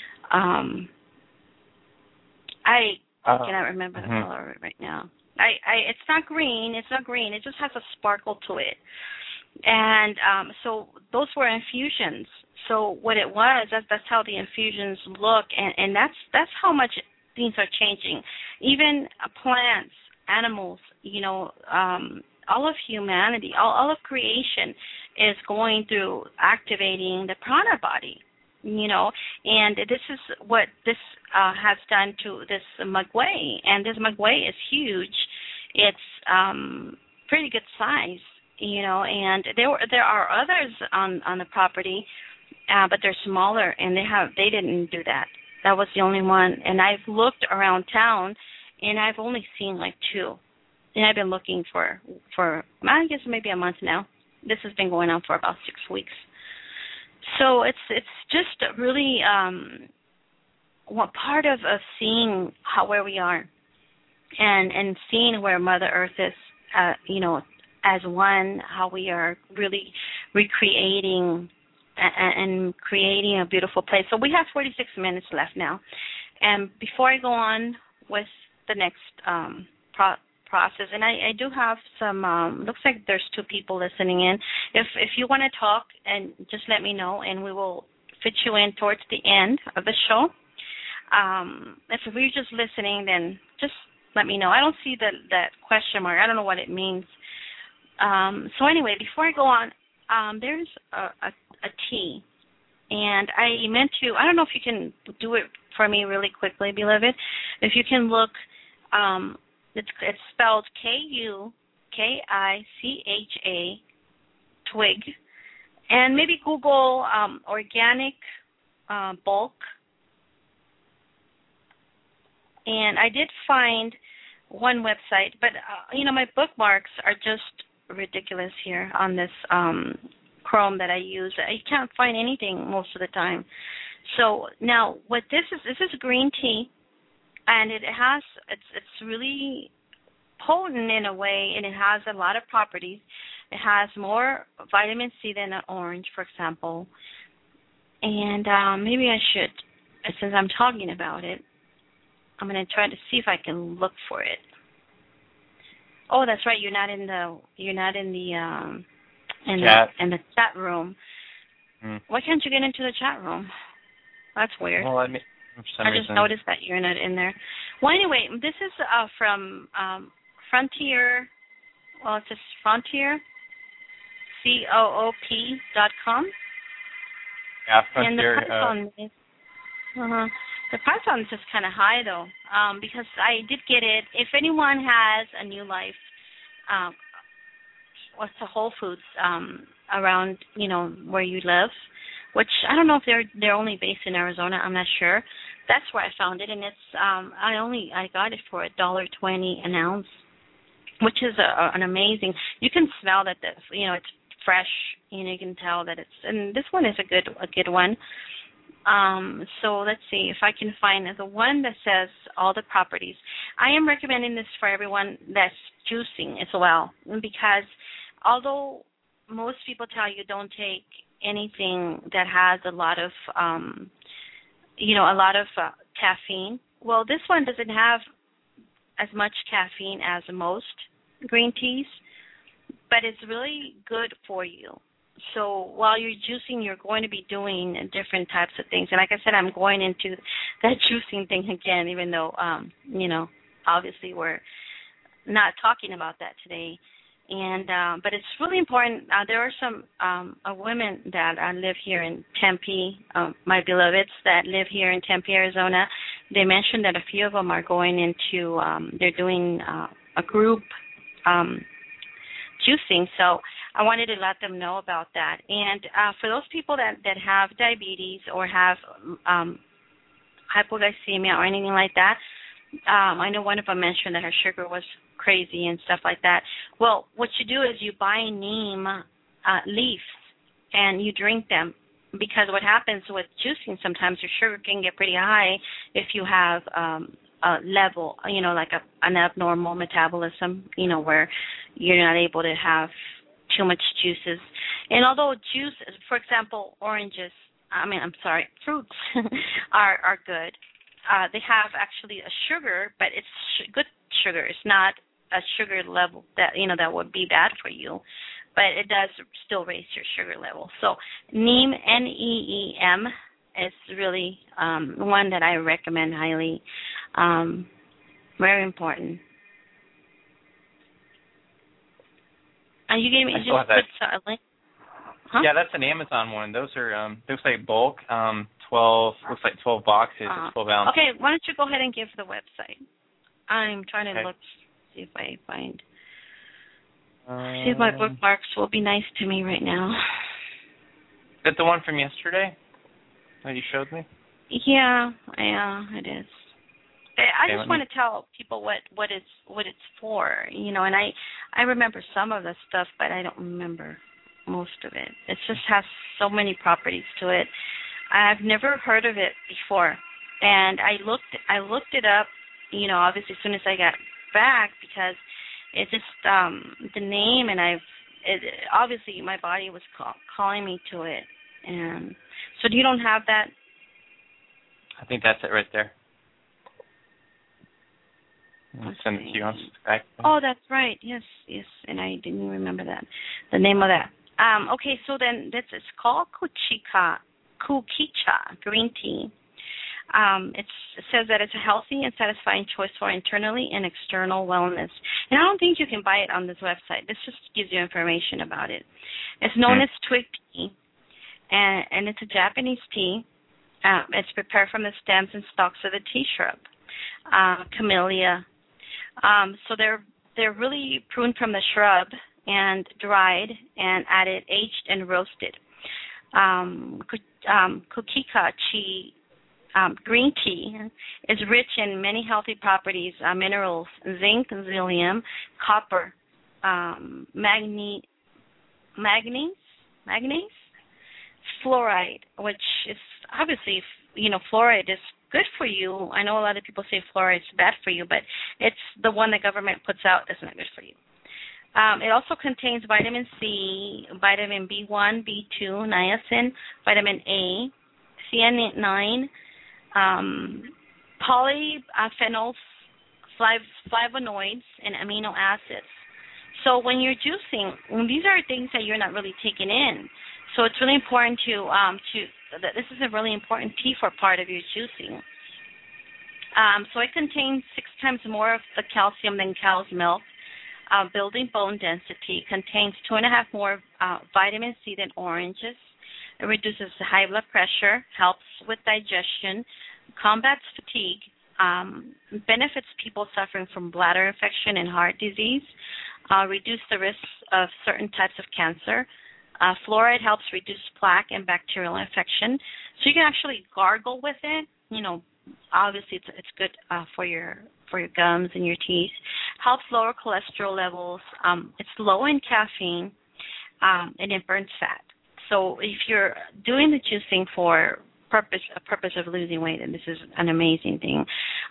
I cannot remember the color right now. It's not green. It's not green. It just has a sparkle to it. And so those were infusions. So what it was, that's how the infusions look, and that's how much things are changing. Even plants, animals, you know, all of humanity, all of creation is going through activating the prana body, you know, and this is what this has done to this maguey, and this maguey is huge. It's pretty good size, you know, and there are others on the property, but they're smaller, and they didn't do that. That was the only one, and I've looked around town, and I've only seen like 2. And I've been looking for I guess maybe a month now. This has been going on for about 6 weeks. So it's just really one part of seeing where we are, and seeing where Mother Earth is, you know, as one, how we are really recreating and creating a beautiful place. So we have 46 minutes left now. And before I go on with the next process, and I do have some, looks like there's 2 people listening in. If you want to talk, and just let me know, and we will fit you in towards the end of the show. If you're just listening, then just let me know. I don't see that question mark. I don't know what it means. So anyway, before I go on, there's a tea. And I meant to, I don't know if you can do it for me really quickly, beloved. If you can look, it's spelled Kukicha, twig. And maybe Google organic bulk. And I did find one website, but, my bookmarks are just ridiculous here on this Chrome that I use. I can't find anything most of the time. So now what this is green tea, and it's really potent in a way, and it has a lot of properties. It has more vitamin C than an orange, for example. And maybe I should, since I'm talking about it, I'm going to try to see if I can look for it. Oh, that's right. You're not in the chat room. Why can't you get into the chat room? That's weird. Well, I just noticed that you're not in there. Well, anyway, this is from Frontier. Well, it's just Frontier, COOP.com. Yeah, Frontier. And the price on this, the price on this is kind of high though, because I did get it. If anyone has a New Life, what's the Whole Foods around where you live, which I don't know if they're only based in Arizona. I'm not sure. That's where I found it, and it's I got it for $1.20 an ounce, which is an amazing. You can smell that it's fresh. You can tell that and this one is a good one. So let's see if I can find the one that says all the properties. I am recommending this for everyone that's juicing as well, because although most people tell you don't take anything that has a lot of caffeine. Well, this one doesn't have as much caffeine as most green teas, but it's really good for you. So while you're juicing, you're going to be doing different types of things. And like I said, I'm going into that juicing thing again, even though, obviously we're not talking about that today. And but it's really important. There are some women that live here in Tempe, my beloveds that live here in Tempe, Arizona. They mentioned that a few of them are going into, they're doing a group juicing. So I wanted to let them know about that. And for those people that have diabetes or have hypoglycemia or anything like that, I know one of them mentioned that her sugar was crazy and stuff like that. Well, what you do is you buy neem leaves and you drink them, because what happens with juicing, sometimes your sugar can get pretty high if you have a level, like an abnormal metabolism, where you're not able to have too much juices. And although juice, for example, fruits are good. They have actually a sugar, but it's good sugar. It's not a sugar level that that would be bad for you, but it does still raise your sugar level. So neem, NEEM, is really one that I recommend highly. Very important. You gave me just put a link. Huh? Yeah, that's an Amazon one. Those are looks like bulk. 12 boxes. It's 12 ounces. Okay, why don't you go ahead and give the website? I'm trying to look, see if I find. See if my bookmarks will be nice to me right now. Is that the one from yesterday that you showed me? Yeah, it is. I just want to tell people what it's for, and I remember some of the stuff, but I don't remember most of it. It just has so many properties to it. I've never heard of it before, and I looked it up, obviously as soon as I got back, because it just the name, and obviously my body was calling me to it. And so you don't have that? I think that's it right there. I'll send it to you on Skype. Oh, that's right. Yes, and I didn't remember the name of that. Okay, so then it's called Kukicha green tea. It says that it's a healthy and satisfying choice for internally and external wellness. And I don't think you can buy it on this website. This just gives you information about it. It's known as twig tea, and it's a Japanese tea. It's prepared from the stems and stalks of the tea shrub, Camellia. So they're really pruned from the shrub and dried and added, aged and roasted. Kukika green tea is rich in many healthy properties, minerals, zinc, psyllium, copper, manganese, fluoride, which is obviously, fluoride is good for you. I know a lot of people say fluoride is bad for you, but it's the one the government puts out that's not good for you. It also contains vitamin C, vitamin B1, B2, niacin, vitamin A, CN9, polyphenols, flavonoids, and amino acids. So when you're juicing, these are things that you're not really taking in. So it's really important that this is a really important tea for part of your juicing. So it contains 6 times more of the calcium than cow's milk. Building bone density, contains 2.5 more vitamin C than oranges. It reduces high blood pressure, helps with digestion, combats fatigue, benefits people suffering from bladder infection and heart disease, reduce the risk of certain types of cancer. Fluoride helps reduce plaque and bacterial infection. So you can actually gargle with it. Obviously it's good for your gums and your teeth. Helps lower cholesterol levels. It's low in caffeine, and it burns fat. So if you're doing the juicing for a purpose of losing weight, and this is an amazing thing.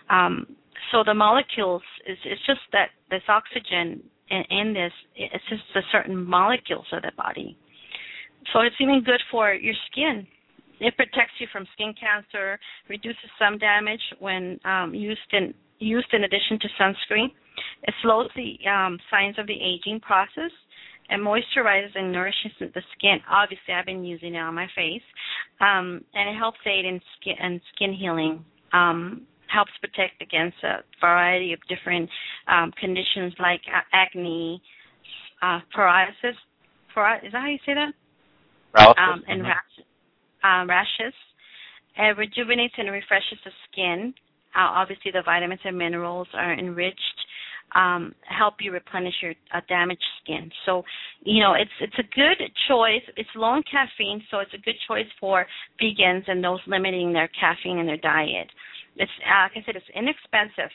So the molecules, it's just that this oxygen in this, it's just the certain molecules of the body. So it's even good for your skin. It protects you from skin cancer, reduces sun damage when used in addition to sunscreen. It slows the signs of the aging process. It moisturizes and nourishes the skin. Obviously, I've been using it on my face. And it helps aid in skin healing. Helps protect against a variety of different conditions like acne, psoriasis. Is that how you say that? And rashes. It rejuvenates and refreshes the skin. Obviously, the vitamins and minerals are enriched, help you replenish your damaged skin. So, it's a good choice. It's low in caffeine, so it's a good choice for vegans and those limiting their caffeine in their diet. It's, like I said, it's inexpensive.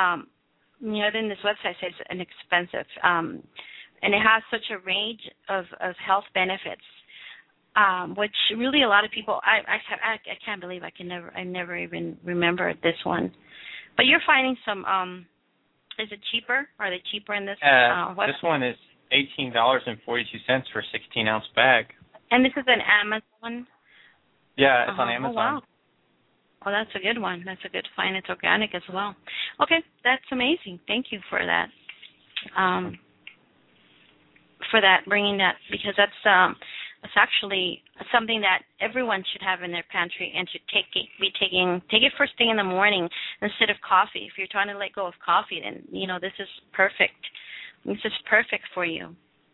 Then this website says it's inexpensive, and it has such a range of health benefits. Which really a lot of people, I can't believe I never even remembered this one. But you're finding some, is it cheaper? Are they cheaper in this website? This one is $18.42 for a 16-ounce bag. And this is an Amazon? Yeah, it's on Amazon. Oh, wow. Oh, that's a good one. That's a good find. It's organic as well. Okay, that's amazing. Thank you for that. Bringing that, because it's actually something that everyone should have in their pantry and should take it first thing in the morning instead of coffee. If you're trying to let go of coffee, then this is perfect. This is perfect for you.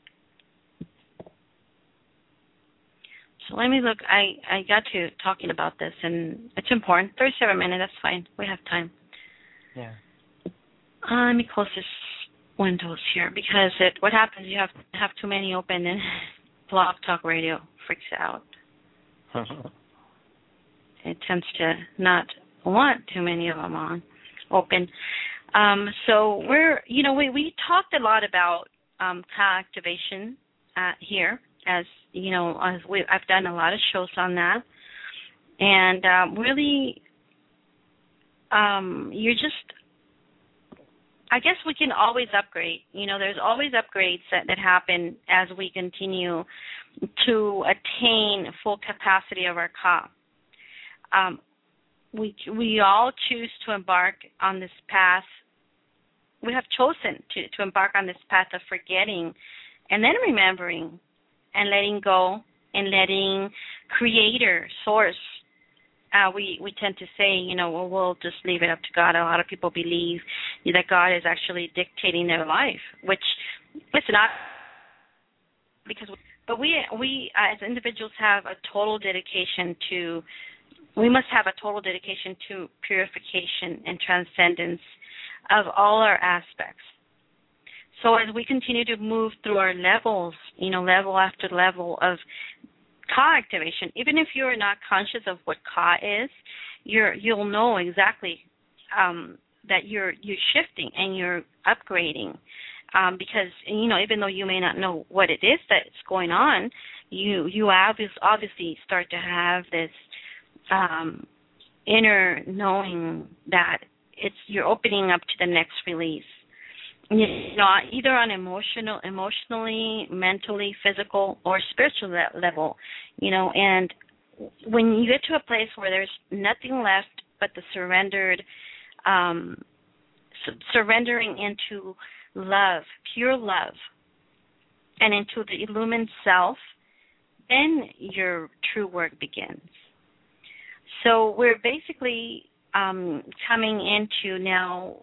So let me look. I got to talking about this, and it's important. 37 minutes, that's fine. We have time. Yeah. Let me close this windows here, because what happens, you have too many open and Blog Talk Radio freaks out. It tends to not want too many of them open. So we talked a lot about activation here, as I've done a lot of shows on that, and really, you're just. I guess we can always upgrade. There's always upgrades that happen as we continue to attain full capacity of our ka. We all choose to embark on this path. We have chosen to embark on this path of forgetting and then remembering and letting go and letting Creator, Source, we tend to say, well, we'll just leave it up to God. A lot of people believe that God is actually dictating their life, which it's not, but we as individuals have a total dedication to. We must have a total dedication to purification and transcendence of all our aspects. So as we continue to move through our levels, level after level of Ka activation, even if you're not conscious of what Ka is, you'll know exactly that you're shifting and you're upgrading, because even though you may not know what it is that's going on, you obviously start to have this inner knowing that you're opening up to the next release. Either on emotionally, mentally, physical, or spiritual level, and when you get to a place where there's nothing left but the surrendering into love, pure love, and into the illumined self, then your true work begins. So we're basically coming into now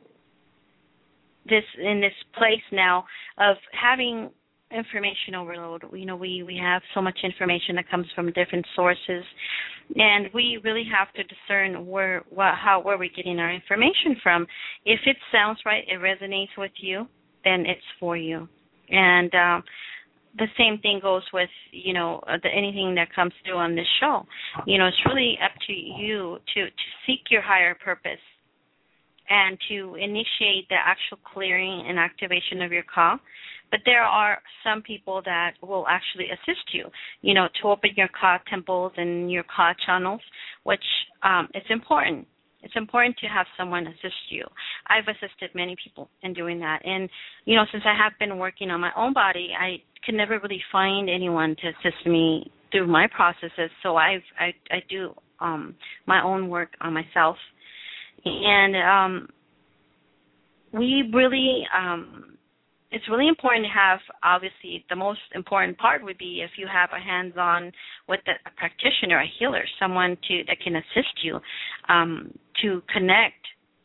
this place now of having information overload. We have so much information that comes from different sources, and we really have to discern where we're getting our information from. If it sounds right, it resonates with you, then it's for you. And the same thing goes with anything that comes through on this show. It's really up to you to seek your higher purpose and to initiate the actual clearing and activation of your Ka. But there are some people that will actually assist you, to open your Ka temples and your Ka channels, which it's important. It's important to have someone assist you. I've assisted many people in doing that. And, since I have been working on my own body, I could never really find anyone to assist me through my processes. So I do my own work on myself. And we really, it's really important to have, obviously, the most important part would be if you have a hands-on with a practitioner, a healer, someone that can assist you to connect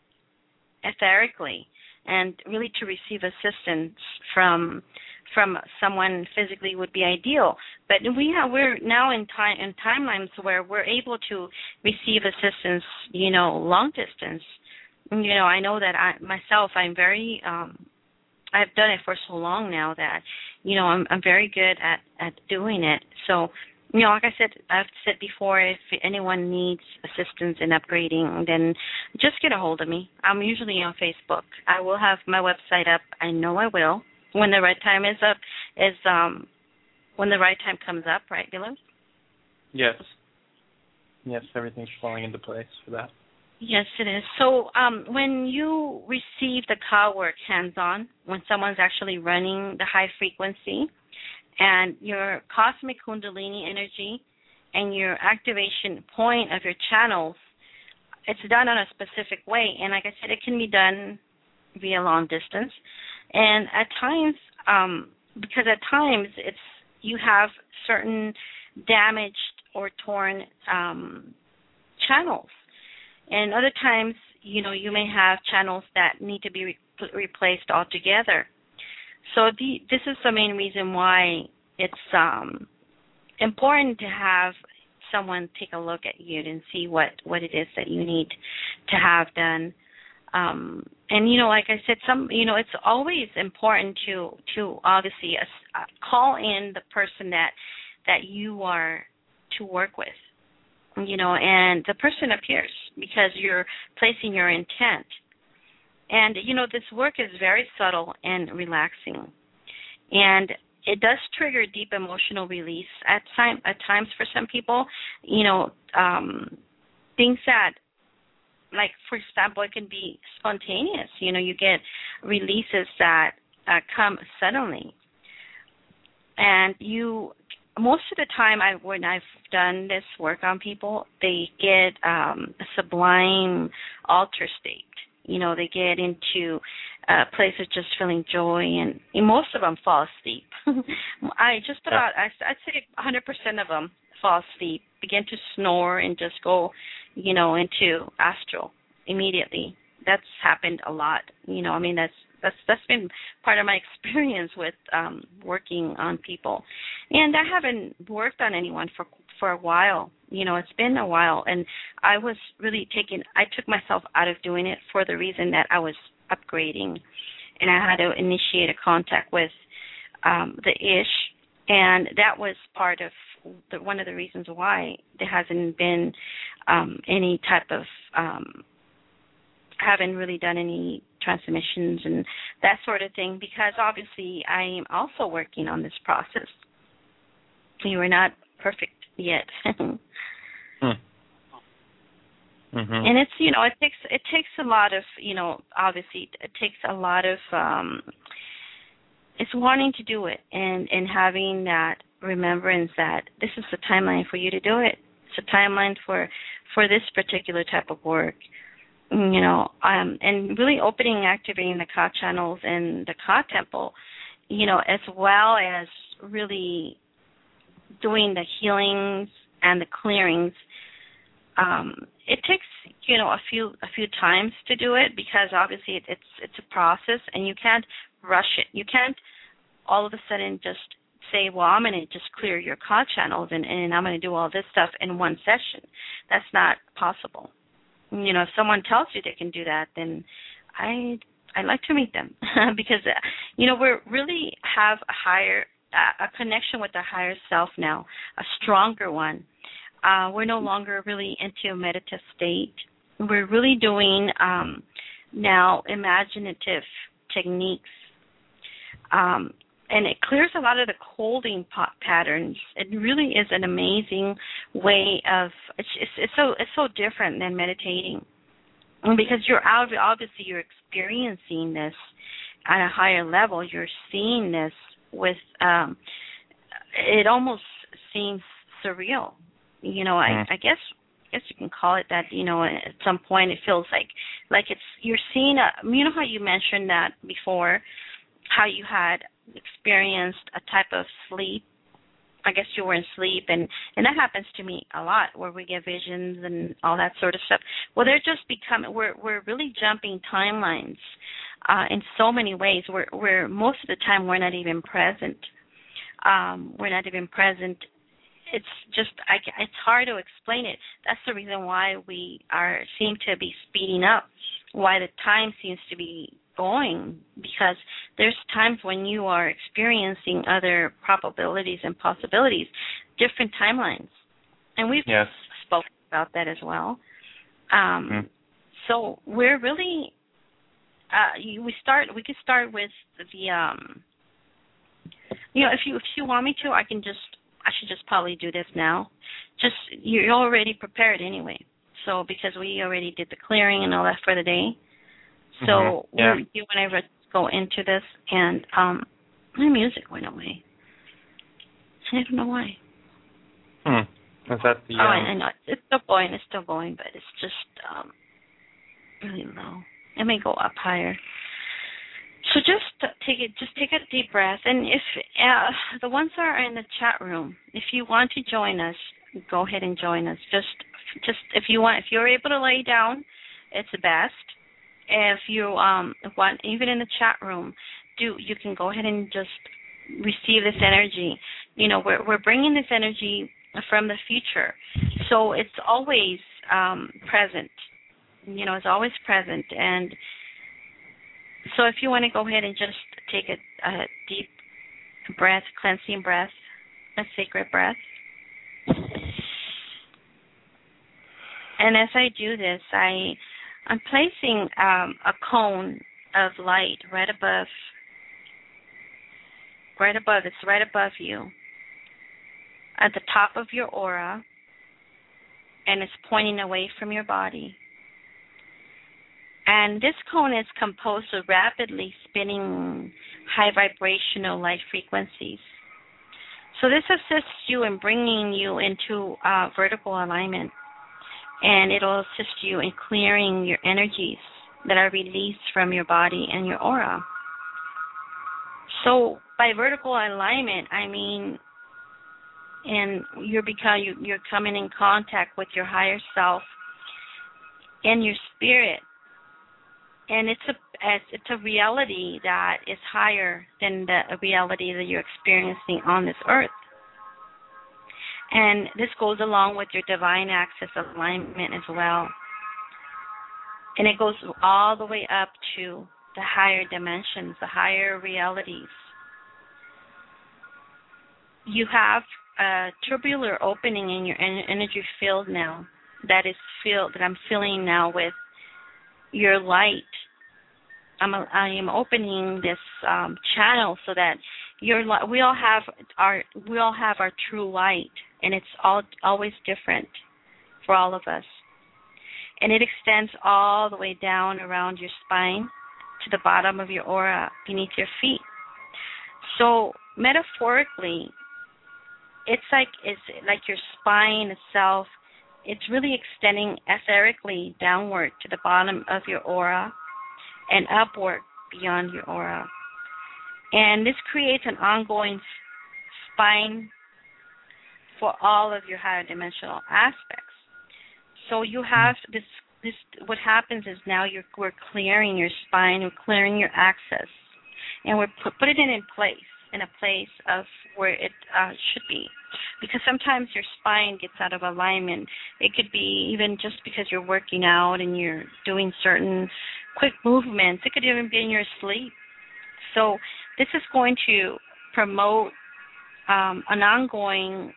etherically and really to receive assistance from someone physically would be ideal. But we're now in timelines where we're able to receive assistance, long distance. I know that I'm very I've done it for so long now that, I'm very good at doing it. So, like I've said before, if anyone needs assistance in upgrading, then just get a hold of me. I'm usually on Facebook. I will have my website up. I know I will. When the right time is up, when the right time comes up, right, Bilo? Yes. Yes, everything's falling into place for that. Yes, it is. So when you receive the Ka work hands-on, when someone's actually running the high frequency, and your cosmic Kundalini energy and your activation point of your channels, it's done on a specific way. And like I said, it can be done via long distance. And at times, because at times you have certain damaged or torn channels. And other times, you may have channels that need to be replaced altogether. So this is the main reason why it's important to have someone take a look at you and see what it is that you need to have done. And like I said, it's always important to obviously call in the person that you are to work with. And the person appears because you're placing your intent. And, this work is very subtle and relaxing. And it does trigger deep emotional release at times for some people. Things that, like, for example, it can be spontaneous. You get releases that come suddenly. And most of the time, when I've done this work on people, they get a sublime alter state. They get into a place of just feeling joy, and most of them fall asleep. I'd say 100% of them fall asleep, begin to snore, and just go into astral immediately. That's happened a lot. I mean, that's been part of my experience with working on people. And I haven't worked on anyone for a while. It's been a while, and I was really I took myself out of doing it for the reason that I was upgrading, and I had to initiate a contact with the Ish, and that was part of one of the reasons why there hasn't been any type of haven't really done any transmissions and that sort of thing, because obviously I am also working on this process. You are not perfect yet. And it's it takes a lot of obviously it takes a lot of it's wanting to do it and having that remembrance that this is the timeline for you to do it. It's a timeline for this particular type of work. And really opening and activating the Ka channels and the Ka temple, as well as really doing the healings and the clearings. It takes a few times to do it, because obviously it's a process and you can't rush it. You can't all of a sudden just say, well, I'm going to just clear your Ka channels and I'm going to do all this stuff in one session. That's not possible. If someone tells you they can do that, then I'd like to meet them because we really have a connection with the higher self now, a stronger one. We're no longer really into a meditative state. We're really doing now imaginative techniques, and it clears a lot of the holding patterns. It really is an amazing way of. It's so different than meditating, because obviously you're experiencing this at a higher level. You're seeing this with. It almost seems surreal. I guess you can call it that. At some point it feels like it's you're seeing how you mentioned that before, how you had experienced a type of sleep. I guess you were in sleep, and that happens to me a lot, where we get visions and all that sort of stuff. Well, they're just we're really jumping timelines in so many ways. We're most of the time we're not even present. We're not even present. It's just it's hard to explain it. That's the reason why we seem to be speeding up, why the time seems to be going, because there's times when you are experiencing other probabilities and possibilities, different timelines, and we've spoken about that as well. So we're really we could start with the if you want me to, I should just probably do this now. Just you're already prepared anyway. So because we already did the clearing and all that for the day. So you want to go into this, and my music went away. I don't know why. Is that the? I know it's still going, but it's just really low. It may go up higher. So just take a deep breath, and if the ones that are in the chat room, if you want to join us, go ahead and join us. Just if you're able to lay down, it's the best. If you want, even in the chat room, you can go ahead and just receive this energy. We're bringing this energy from the future, so it's always present. It's always present, and so if you want to go ahead and just take a deep breath, cleansing breath, a sacred breath. And as I do this, I'm placing a cone of light right above. It's right above you, at the top of your aura, and it's pointing away from your body. And this cone is composed of rapidly spinning high vibrational light frequencies. So this assists you in bringing you into vertical alignment, and it'll assist you in clearing your energies that are released from your body and your aura. So by vertical alignment, I mean, and you're coming in contact with your higher self, in your spirit. And it's a reality that is higher than the reality that you're experiencing on this earth. And this goes along with your divine access alignment as well. And it goes all the way up to the higher dimensions, the higher realities. You have a tubular opening in your energy field now that I'm filling now with your light. I am opening this channel so that we all have our true light, and it's always different for all of us. And it extends all the way down around your spine to the bottom of your aura beneath your feet. So metaphorically, it's like your spine itself. It's really extending etherically downward to the bottom of your aura and upward beyond your aura. And this creates an ongoing spine for all of your higher dimensional aspects. So you have this what happens is now we're clearing your spine, we're clearing your access, and we're put it in a place of where it should be. Because sometimes your spine gets out of alignment. It could be even just because you're working out and you're doing certain quick movements. It could even be in your sleep. So this is going to promote an ongoing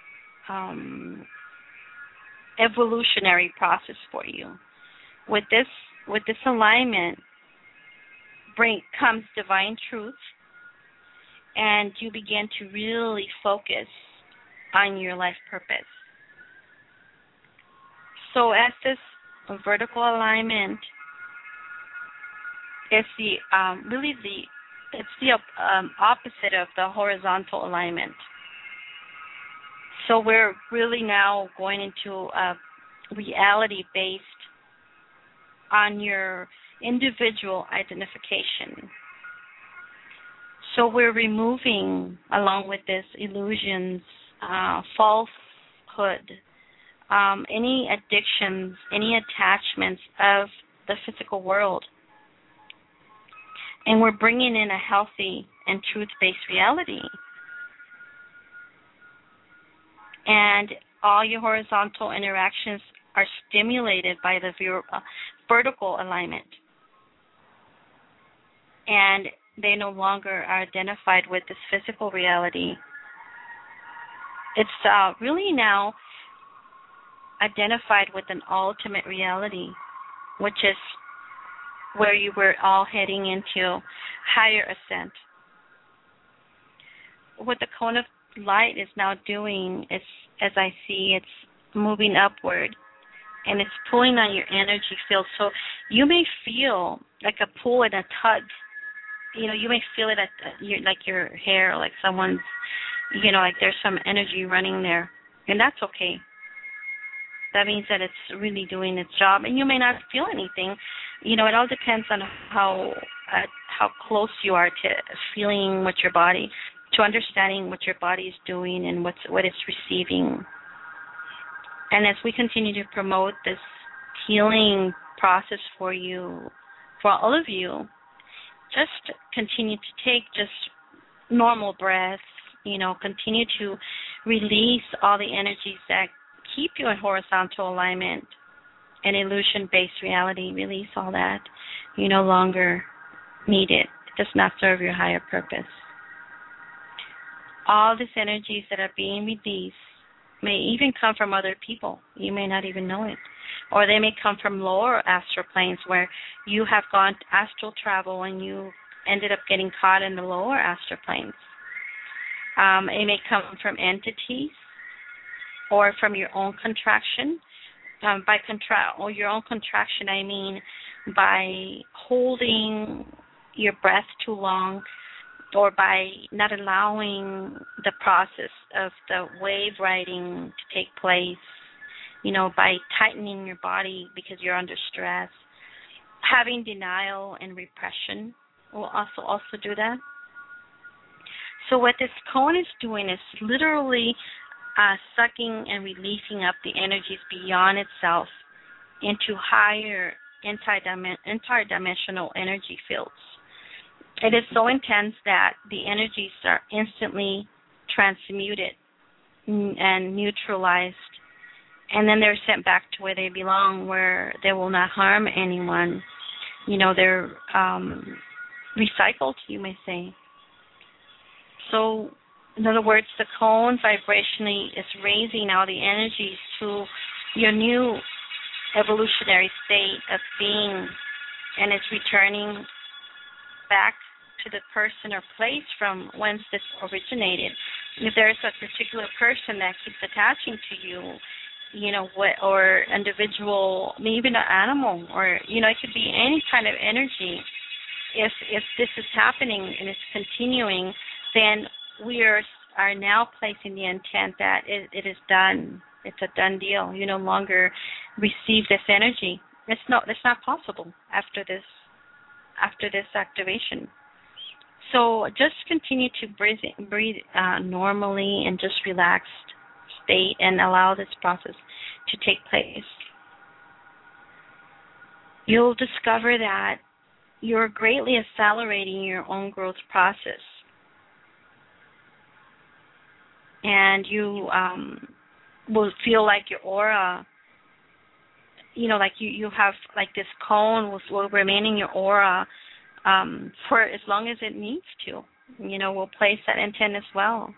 evolutionary process for you. With this alignment comes divine truth, and you begin to really focus on your life purpose. So as this vertical alignment is the opposite of the horizontal alignment. So we're really now going into a reality based on your individual identification. So we're removing, along with this, illusions, falsehood, any addictions, any attachments of the physical world. And we're bringing in a healthy and truth-based reality. And all your horizontal interactions are stimulated by the vertical alignment. And they no longer are identified with this physical reality. It's really now identified with an ultimate reality, which is where you were all heading into higher ascent. What the cone of light is now doing is, as I see, it's moving upward, and it's pulling on your energy field. So you may feel like a pull and a tug. You may feel it at your hair, like someone's, like there's some energy running there, and that's okay. That means that it's really doing its job, and you may not feel anything. It all depends on how close you are to feeling what your body, to understanding what your body is doing and what it's receiving. And as we continue to promote this healing process for you, for all of you, just continue to take just normal breaths, continue to release all the energies that keep you in horizontal alignment and illusion-based reality. Release all that. You no longer need it. It does not serve your higher purpose. All these energies that are being released may even come from other people. You may not even know it. Or they may come from lower astral planes where you have gone astral travel and you ended up getting caught in the lower astral planes. It may come from entities or from your own contraction. Your own contraction, I mean by holding your breath too long, or by not allowing the process of the wave riding to take place, by tightening your body because you're under stress. Having denial and repression will also do that. So what this cone is doing is literally sucking and releasing up the energies beyond itself into higher interdimensional energy fields. It is so intense that the energies are instantly transmuted and neutralized, and then they're sent back to where they belong, where they will not harm anyone. They're recycled, you may say. So, in other words, the cone vibrationally is raising all the energies to your new evolutionary state of being, and it's returning back to the person or place from whence this originated. If there's a particular person that keeps attaching to you, or individual, even an animal, or it could be any kind of energy. If this is happening and it's continuing, then we are now placing the intent that it is done. It's a done deal. You no longer receive this energy. It's not possible after this activation. So just continue to breathe normally and just relaxed state and allow this process to take place. You'll discover that you're greatly accelerating your own growth process. And you will feel like your aura, like you have like this cone will remain in your aura for as long as it needs to. We'll place that intent as well.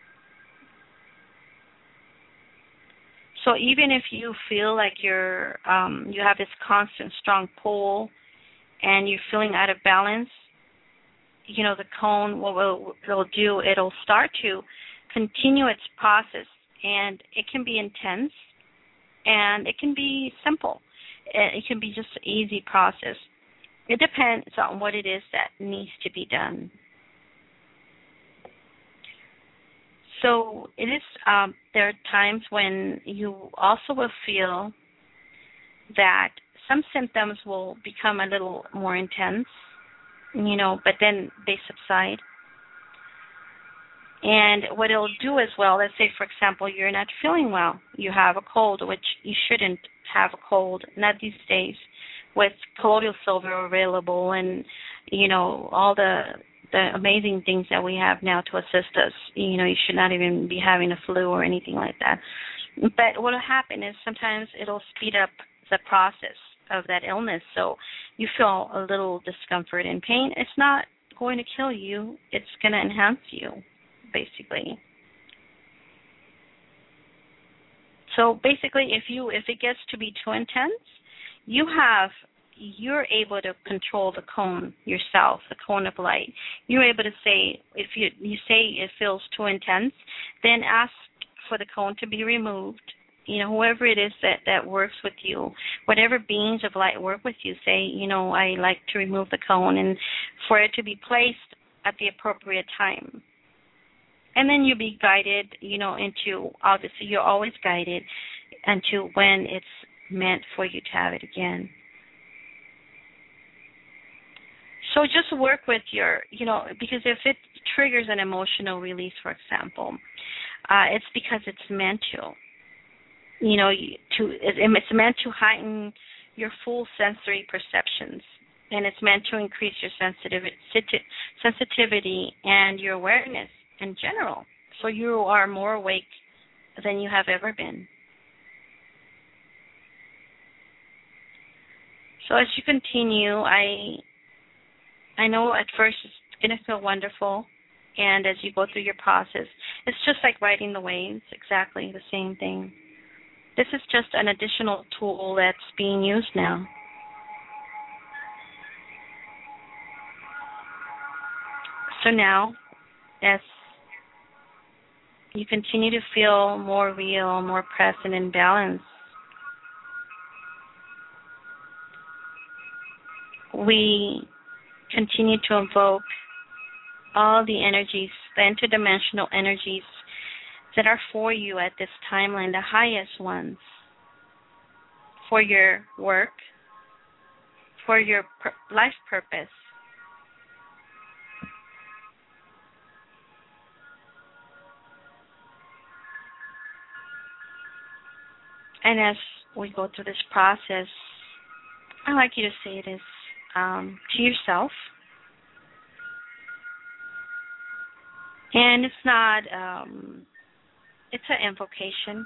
So even if you feel like you have this constant strong pull and you're feeling out of balance, the cone, what it'll do, it'll start to continue its process, and it can be intense and it can be simple. It can be just an easy process. It depends on what it is that needs to be done. So it is. There are times when you also will feel that some symptoms will become a little more intense, but then they subside. And what it'll do as well, let's say, for example, you're not feeling well. You have a cold, which you shouldn't have a cold, not these days, with colloidal silver available and, all the amazing things that we have now to assist us. You should not even be having a flu or anything like that. But what will happen is sometimes it'll speed up the process of that illness. So you feel a little discomfort and pain. It's not going to kill you. It's going to enhance you, basically. So basically, if it gets to be too intense, you're able to control the cone yourself, the cone of light. You're able to say, if you say it feels too intense, then ask for the cone to be removed. Whoever it is that works with you, whatever beings of light work with you, say, I like to remove the cone, and for it to be placed at the appropriate time. And then you'll be guided, into, obviously you're always guided into when it's meant for you to have it again. So just work with your, because if it triggers an emotional release, for example, it's because it's meant to. It's meant to heighten your full sensory perceptions, and it's meant to increase your sensitivity and your awareness in general. So you are more awake than you have ever been. So as you continue, I know at first it's going to feel wonderful, and as you go through your process, it's just like riding the waves, exactly the same thing. This is just an additional tool that's being used now. So now, as you continue to feel more real, more present and balanced, we continue to invoke all the energies, the interdimensional energies that are for you at this timeline, the highest ones, for your work, for your life purpose. And as we go through this process, I like you to say this to yourself. And it's not, it's an invocation.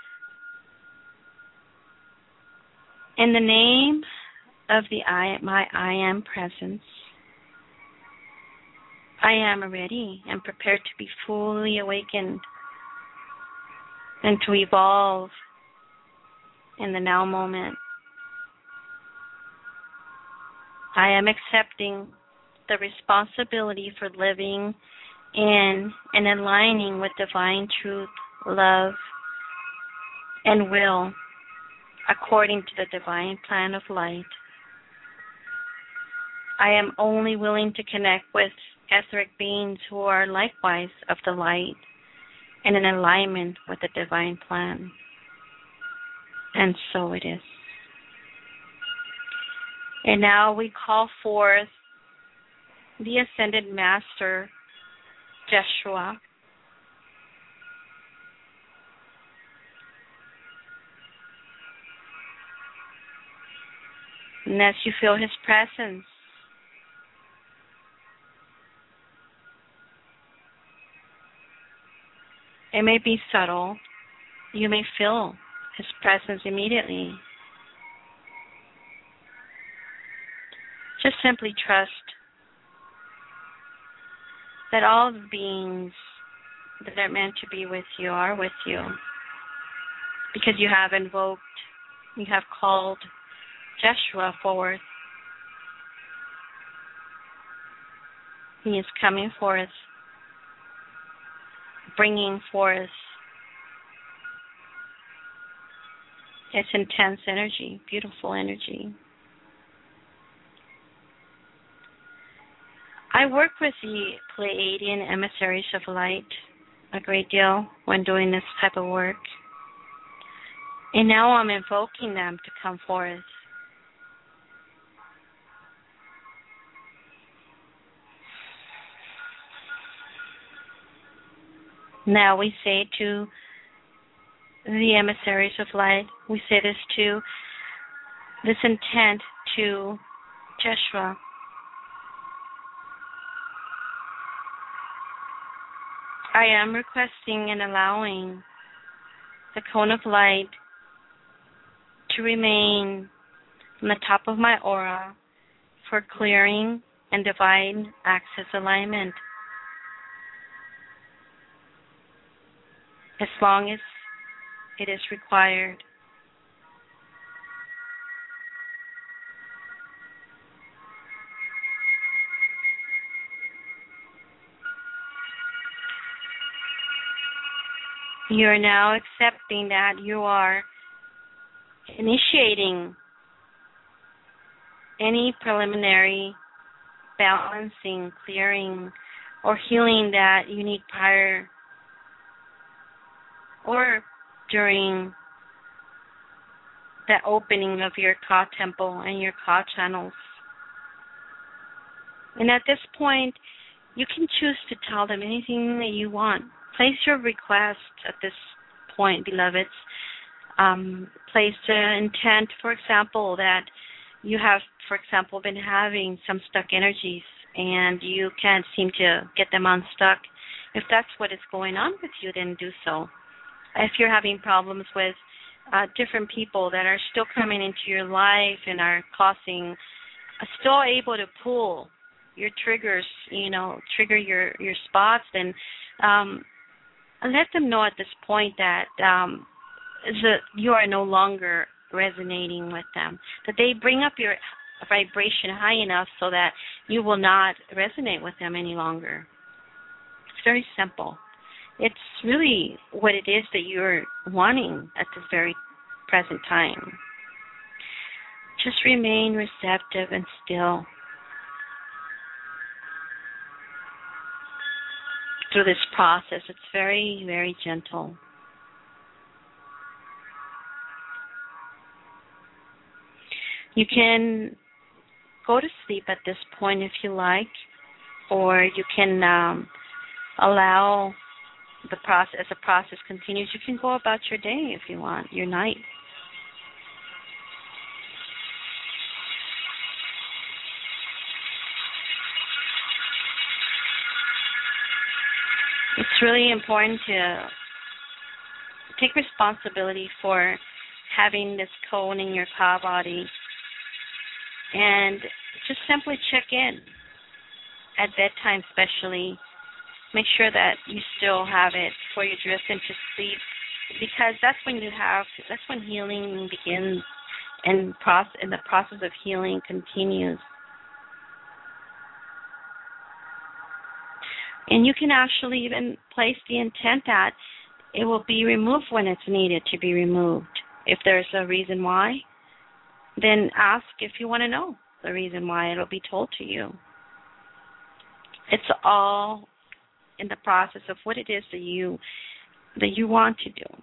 In the name of my I Am Presence, I am ready and prepared to be fully awakened and to evolve in the now moment. I am accepting the responsibility for living in and aligning with divine truth, love, and will according to the divine plan of light. I am only willing to connect with etheric beings who are likewise of the light and in alignment with the divine plan. And so it is. And now we call forth the Ascended Master, Jeshua. And as you feel his presence, it may be subtle. You may feel his presence immediately. Just simply trust that all the beings that are meant to be with you are with you, because you have invoked, you have called Jeshua forth. He is coming forth, bringing forth its intense energy, beautiful energy. I work with the Pleiadian emissaries of light a great deal when doing this type of work. And now I'm invoking them to come forth. Now we say to the emissaries of light, we say this intent to Jeshua. I am requesting and allowing the cone of light to remain on the top of my aura for clearing and divine access alignment, as long as it is required. You are now accepting that you are initiating any preliminary balancing, clearing, or healing that you need prior or during the opening of your Ka temple and your Ka channels. And at this point, you can choose to tell them anything that you want. Place your request at this point, beloveds. Place the intent, for example, that you have, for example, been having some stuck energies and you can't seem to get them unstuck. If that's what is going on with you, then do so. If you're having problems with different people that are still coming into your life and are causing, still able to pull your triggers, trigger your spots, then let them know at this point that you are no longer resonating with them, that they bring up your vibration high enough so that you will not resonate with them any longer. It's very simple. It's really what it is that you're wanting at this very present time. Just remain receptive and still through this process. It's very, very gentle. You can go to sleep at this point if you like, or you can allow the process, as the process continues, you can go about your day if you want, your night. It's really important to take responsibility for having this cone in your Ka body, and just simply check in at bedtime, especially. Make sure that you still have it before you drift into sleep, because that's when healing begins, and the process of healing continues. And you can actually even place the intent that it will be removed when it's needed to be removed. If there's a reason why, then ask if you want to know the reason why. It'll be told to you. It's all in the process of what it is that you want to do.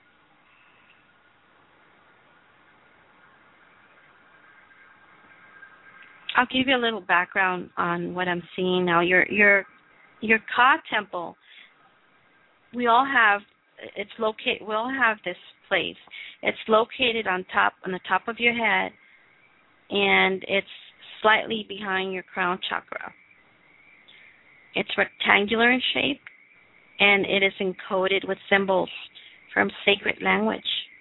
I'll give you a little background on what I'm seeing now. Your Ka temple, we all have this place. It's located on the top of your head, and it's slightly behind your crown chakra. It's rectangular in shape, and it is encoded with symbols from sacred language.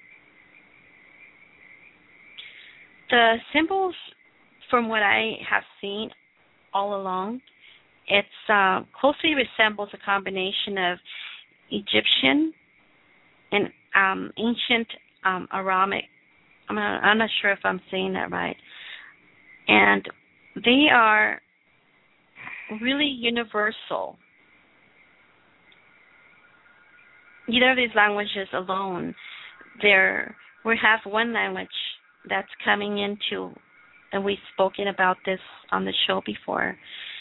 The symbols, from what I have seen all along, it closely resembles a combination of Egyptian and ancient Aramic. I'm not sure if I'm saying that right. And they are really universal. Either of these languages alone, we have one language that's coming into, and we've spoken about this on the show before.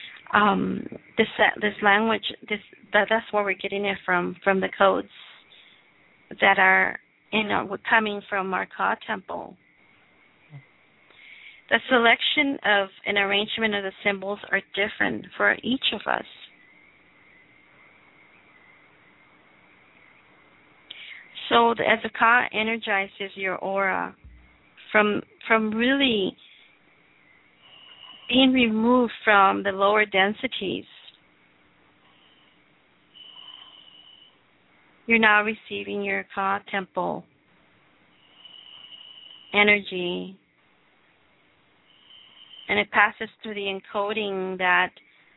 This language, that's where we're getting it from the codes that are coming from our Ka temple. The selection of an arrangement of the symbols are different for each of us. So as the Ka energizes your aura from really being removed from the lower densities, you're now receiving your Ka temple energy, and it passes through the encoding that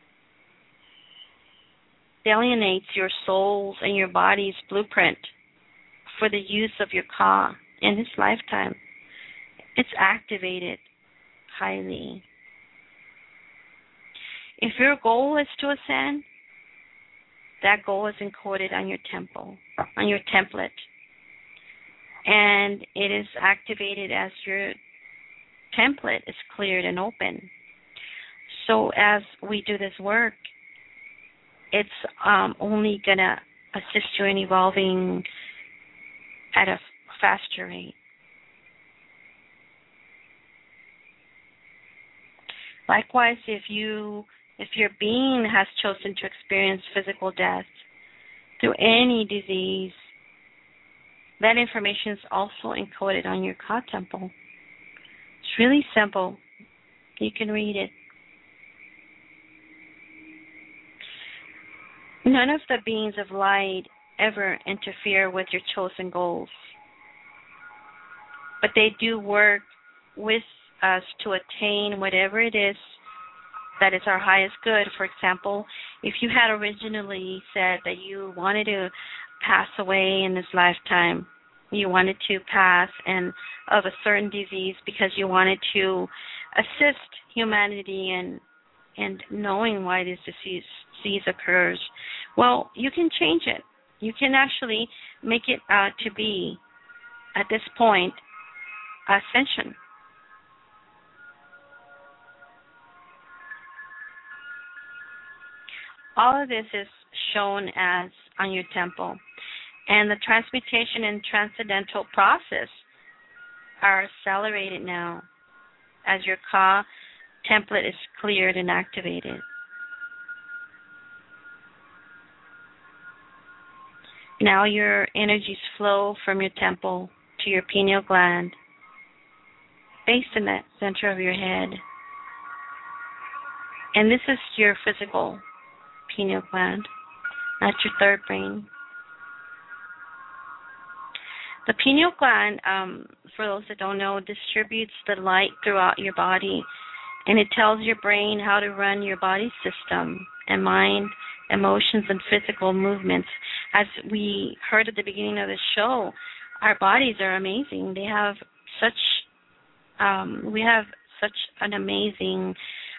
delineates your soul's and your body's blueprint for the use of your Ka in this lifetime. It's activated highly. If your goal is to ascend, that goal is encoded on your temple, on your template. And it is activated as your template is cleared and open. So as we do this work, it's only going to assist you in evolving at a faster rate. Likewise, if your being has chosen to experience physical death through any disease, that information is also encoded on your Ka temple. It's really simple. You can read it. None of the beings of light ever interfere with your chosen goals, but they do work with us to attain whatever it is that is our highest good. For example, if you had originally said that you wanted to pass away in this lifetime, you wanted to pass of a certain disease because you wanted to assist humanity in knowing why this disease occurs, well, you can change it. You can actually make it to be, at this point, ascension. All of this is shown as on your temple. And the transmutation and transcendental process are accelerated now as your Ka template is cleared and activated. Now your energies flow from your temple to your pineal gland, based in the center of your head. And this is your physical pineal gland. That's your third brain. The pineal gland, for those that don't know, distributes the light throughout your body, and it tells your brain how to run your body system and mind, emotions, and physical movements. As we heard at the beginning of the show, our bodies are amazing. They have we have such an amazing,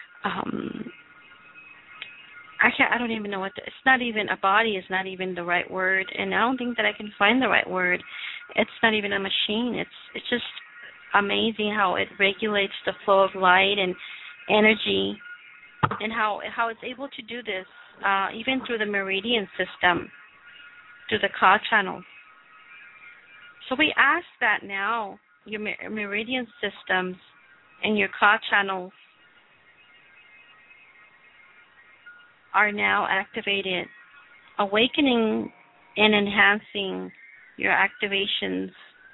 I don't even know it's not even, a body is not even the right word, and I don't think that I can find the right word. It's not even a machine. It's just amazing how it regulates the flow of light and energy, and how it's able to do this even through the meridian system, through the ka channels. So we ask that now your meridian systems and your ka channels are now activated, awakening and enhancing your activations.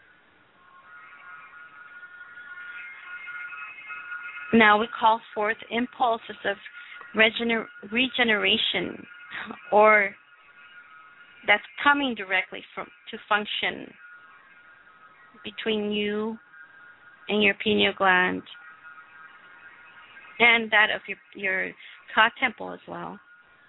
Now we call forth impulses of regeneration, or that's coming directly to function between you and your pineal gland, and that of your ka temple as well.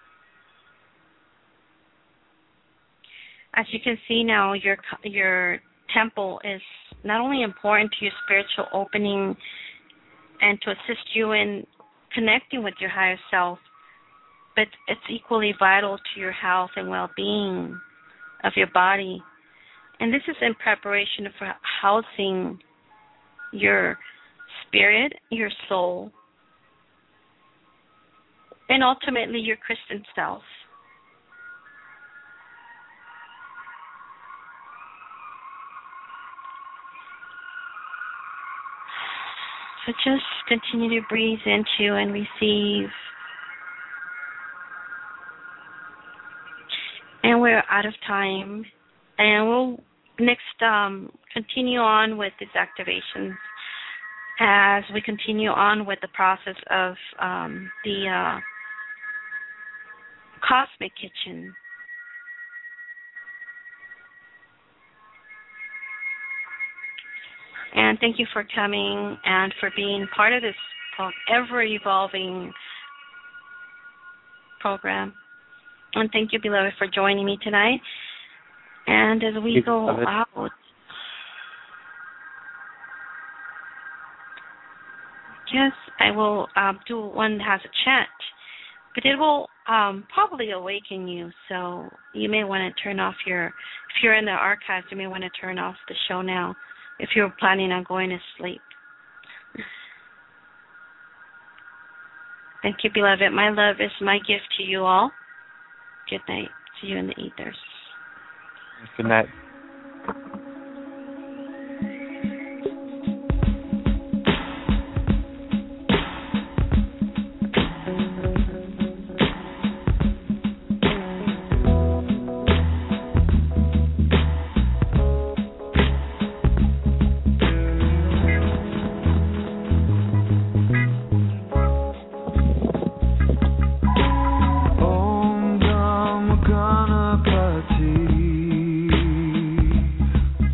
As you can see now, your temple is not only important to your spiritual opening and to assist you in connecting with your higher self, but it's equally vital to your health and well-being of your body. And this is in preparation for housing your spirit, your soul, and ultimately your Christian self. So just continue to breathe into and receive. And we're out of time. And we'll next continue on with these activations as we continue on with the process of the Cosmic Kitchen. And thank you for coming and for being part of this ever-evolving program. And thank you, beloved, for joining me tonight. And as we go out, yes, I will do one that has a chant, but it will probably awaken you. So you may want to turn off if you're in the archives, you may want to turn off the show now if you're planning on going to sleep. Thank you, beloved. My love is my gift to you all. Good night. See you in the ethers. Good night. Om Gam Ganapati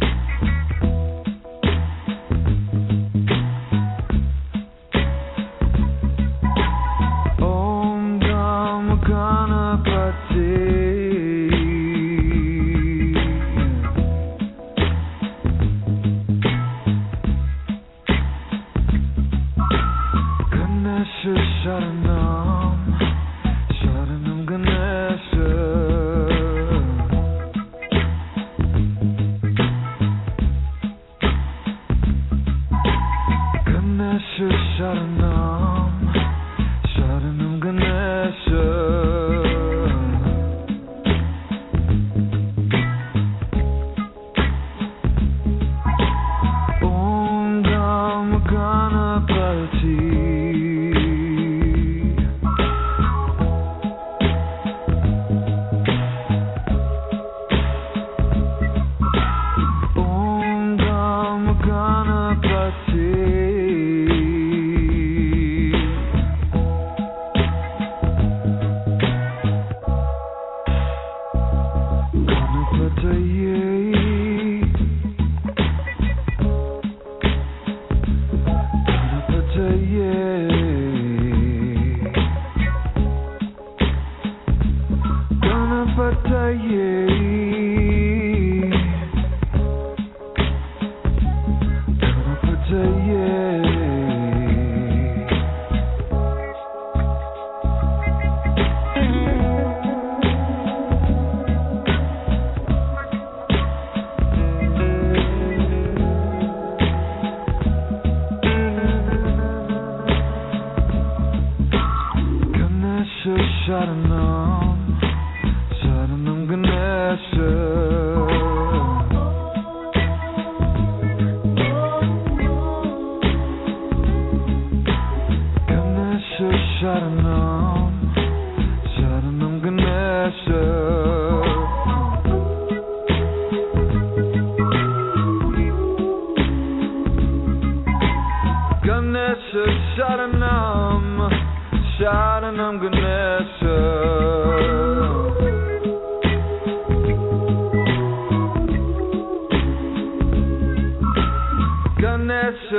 Ganesha,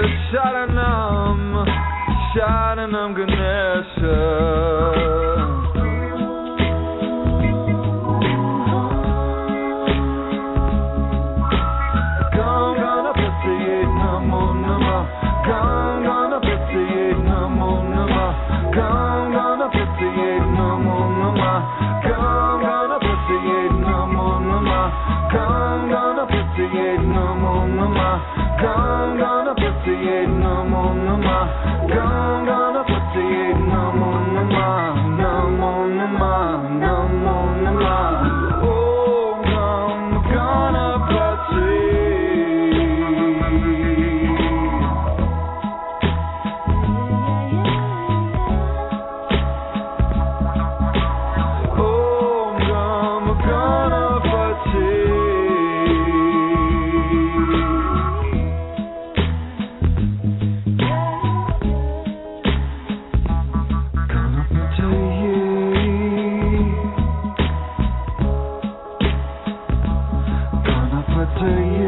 Sharanam Ganesha. To you.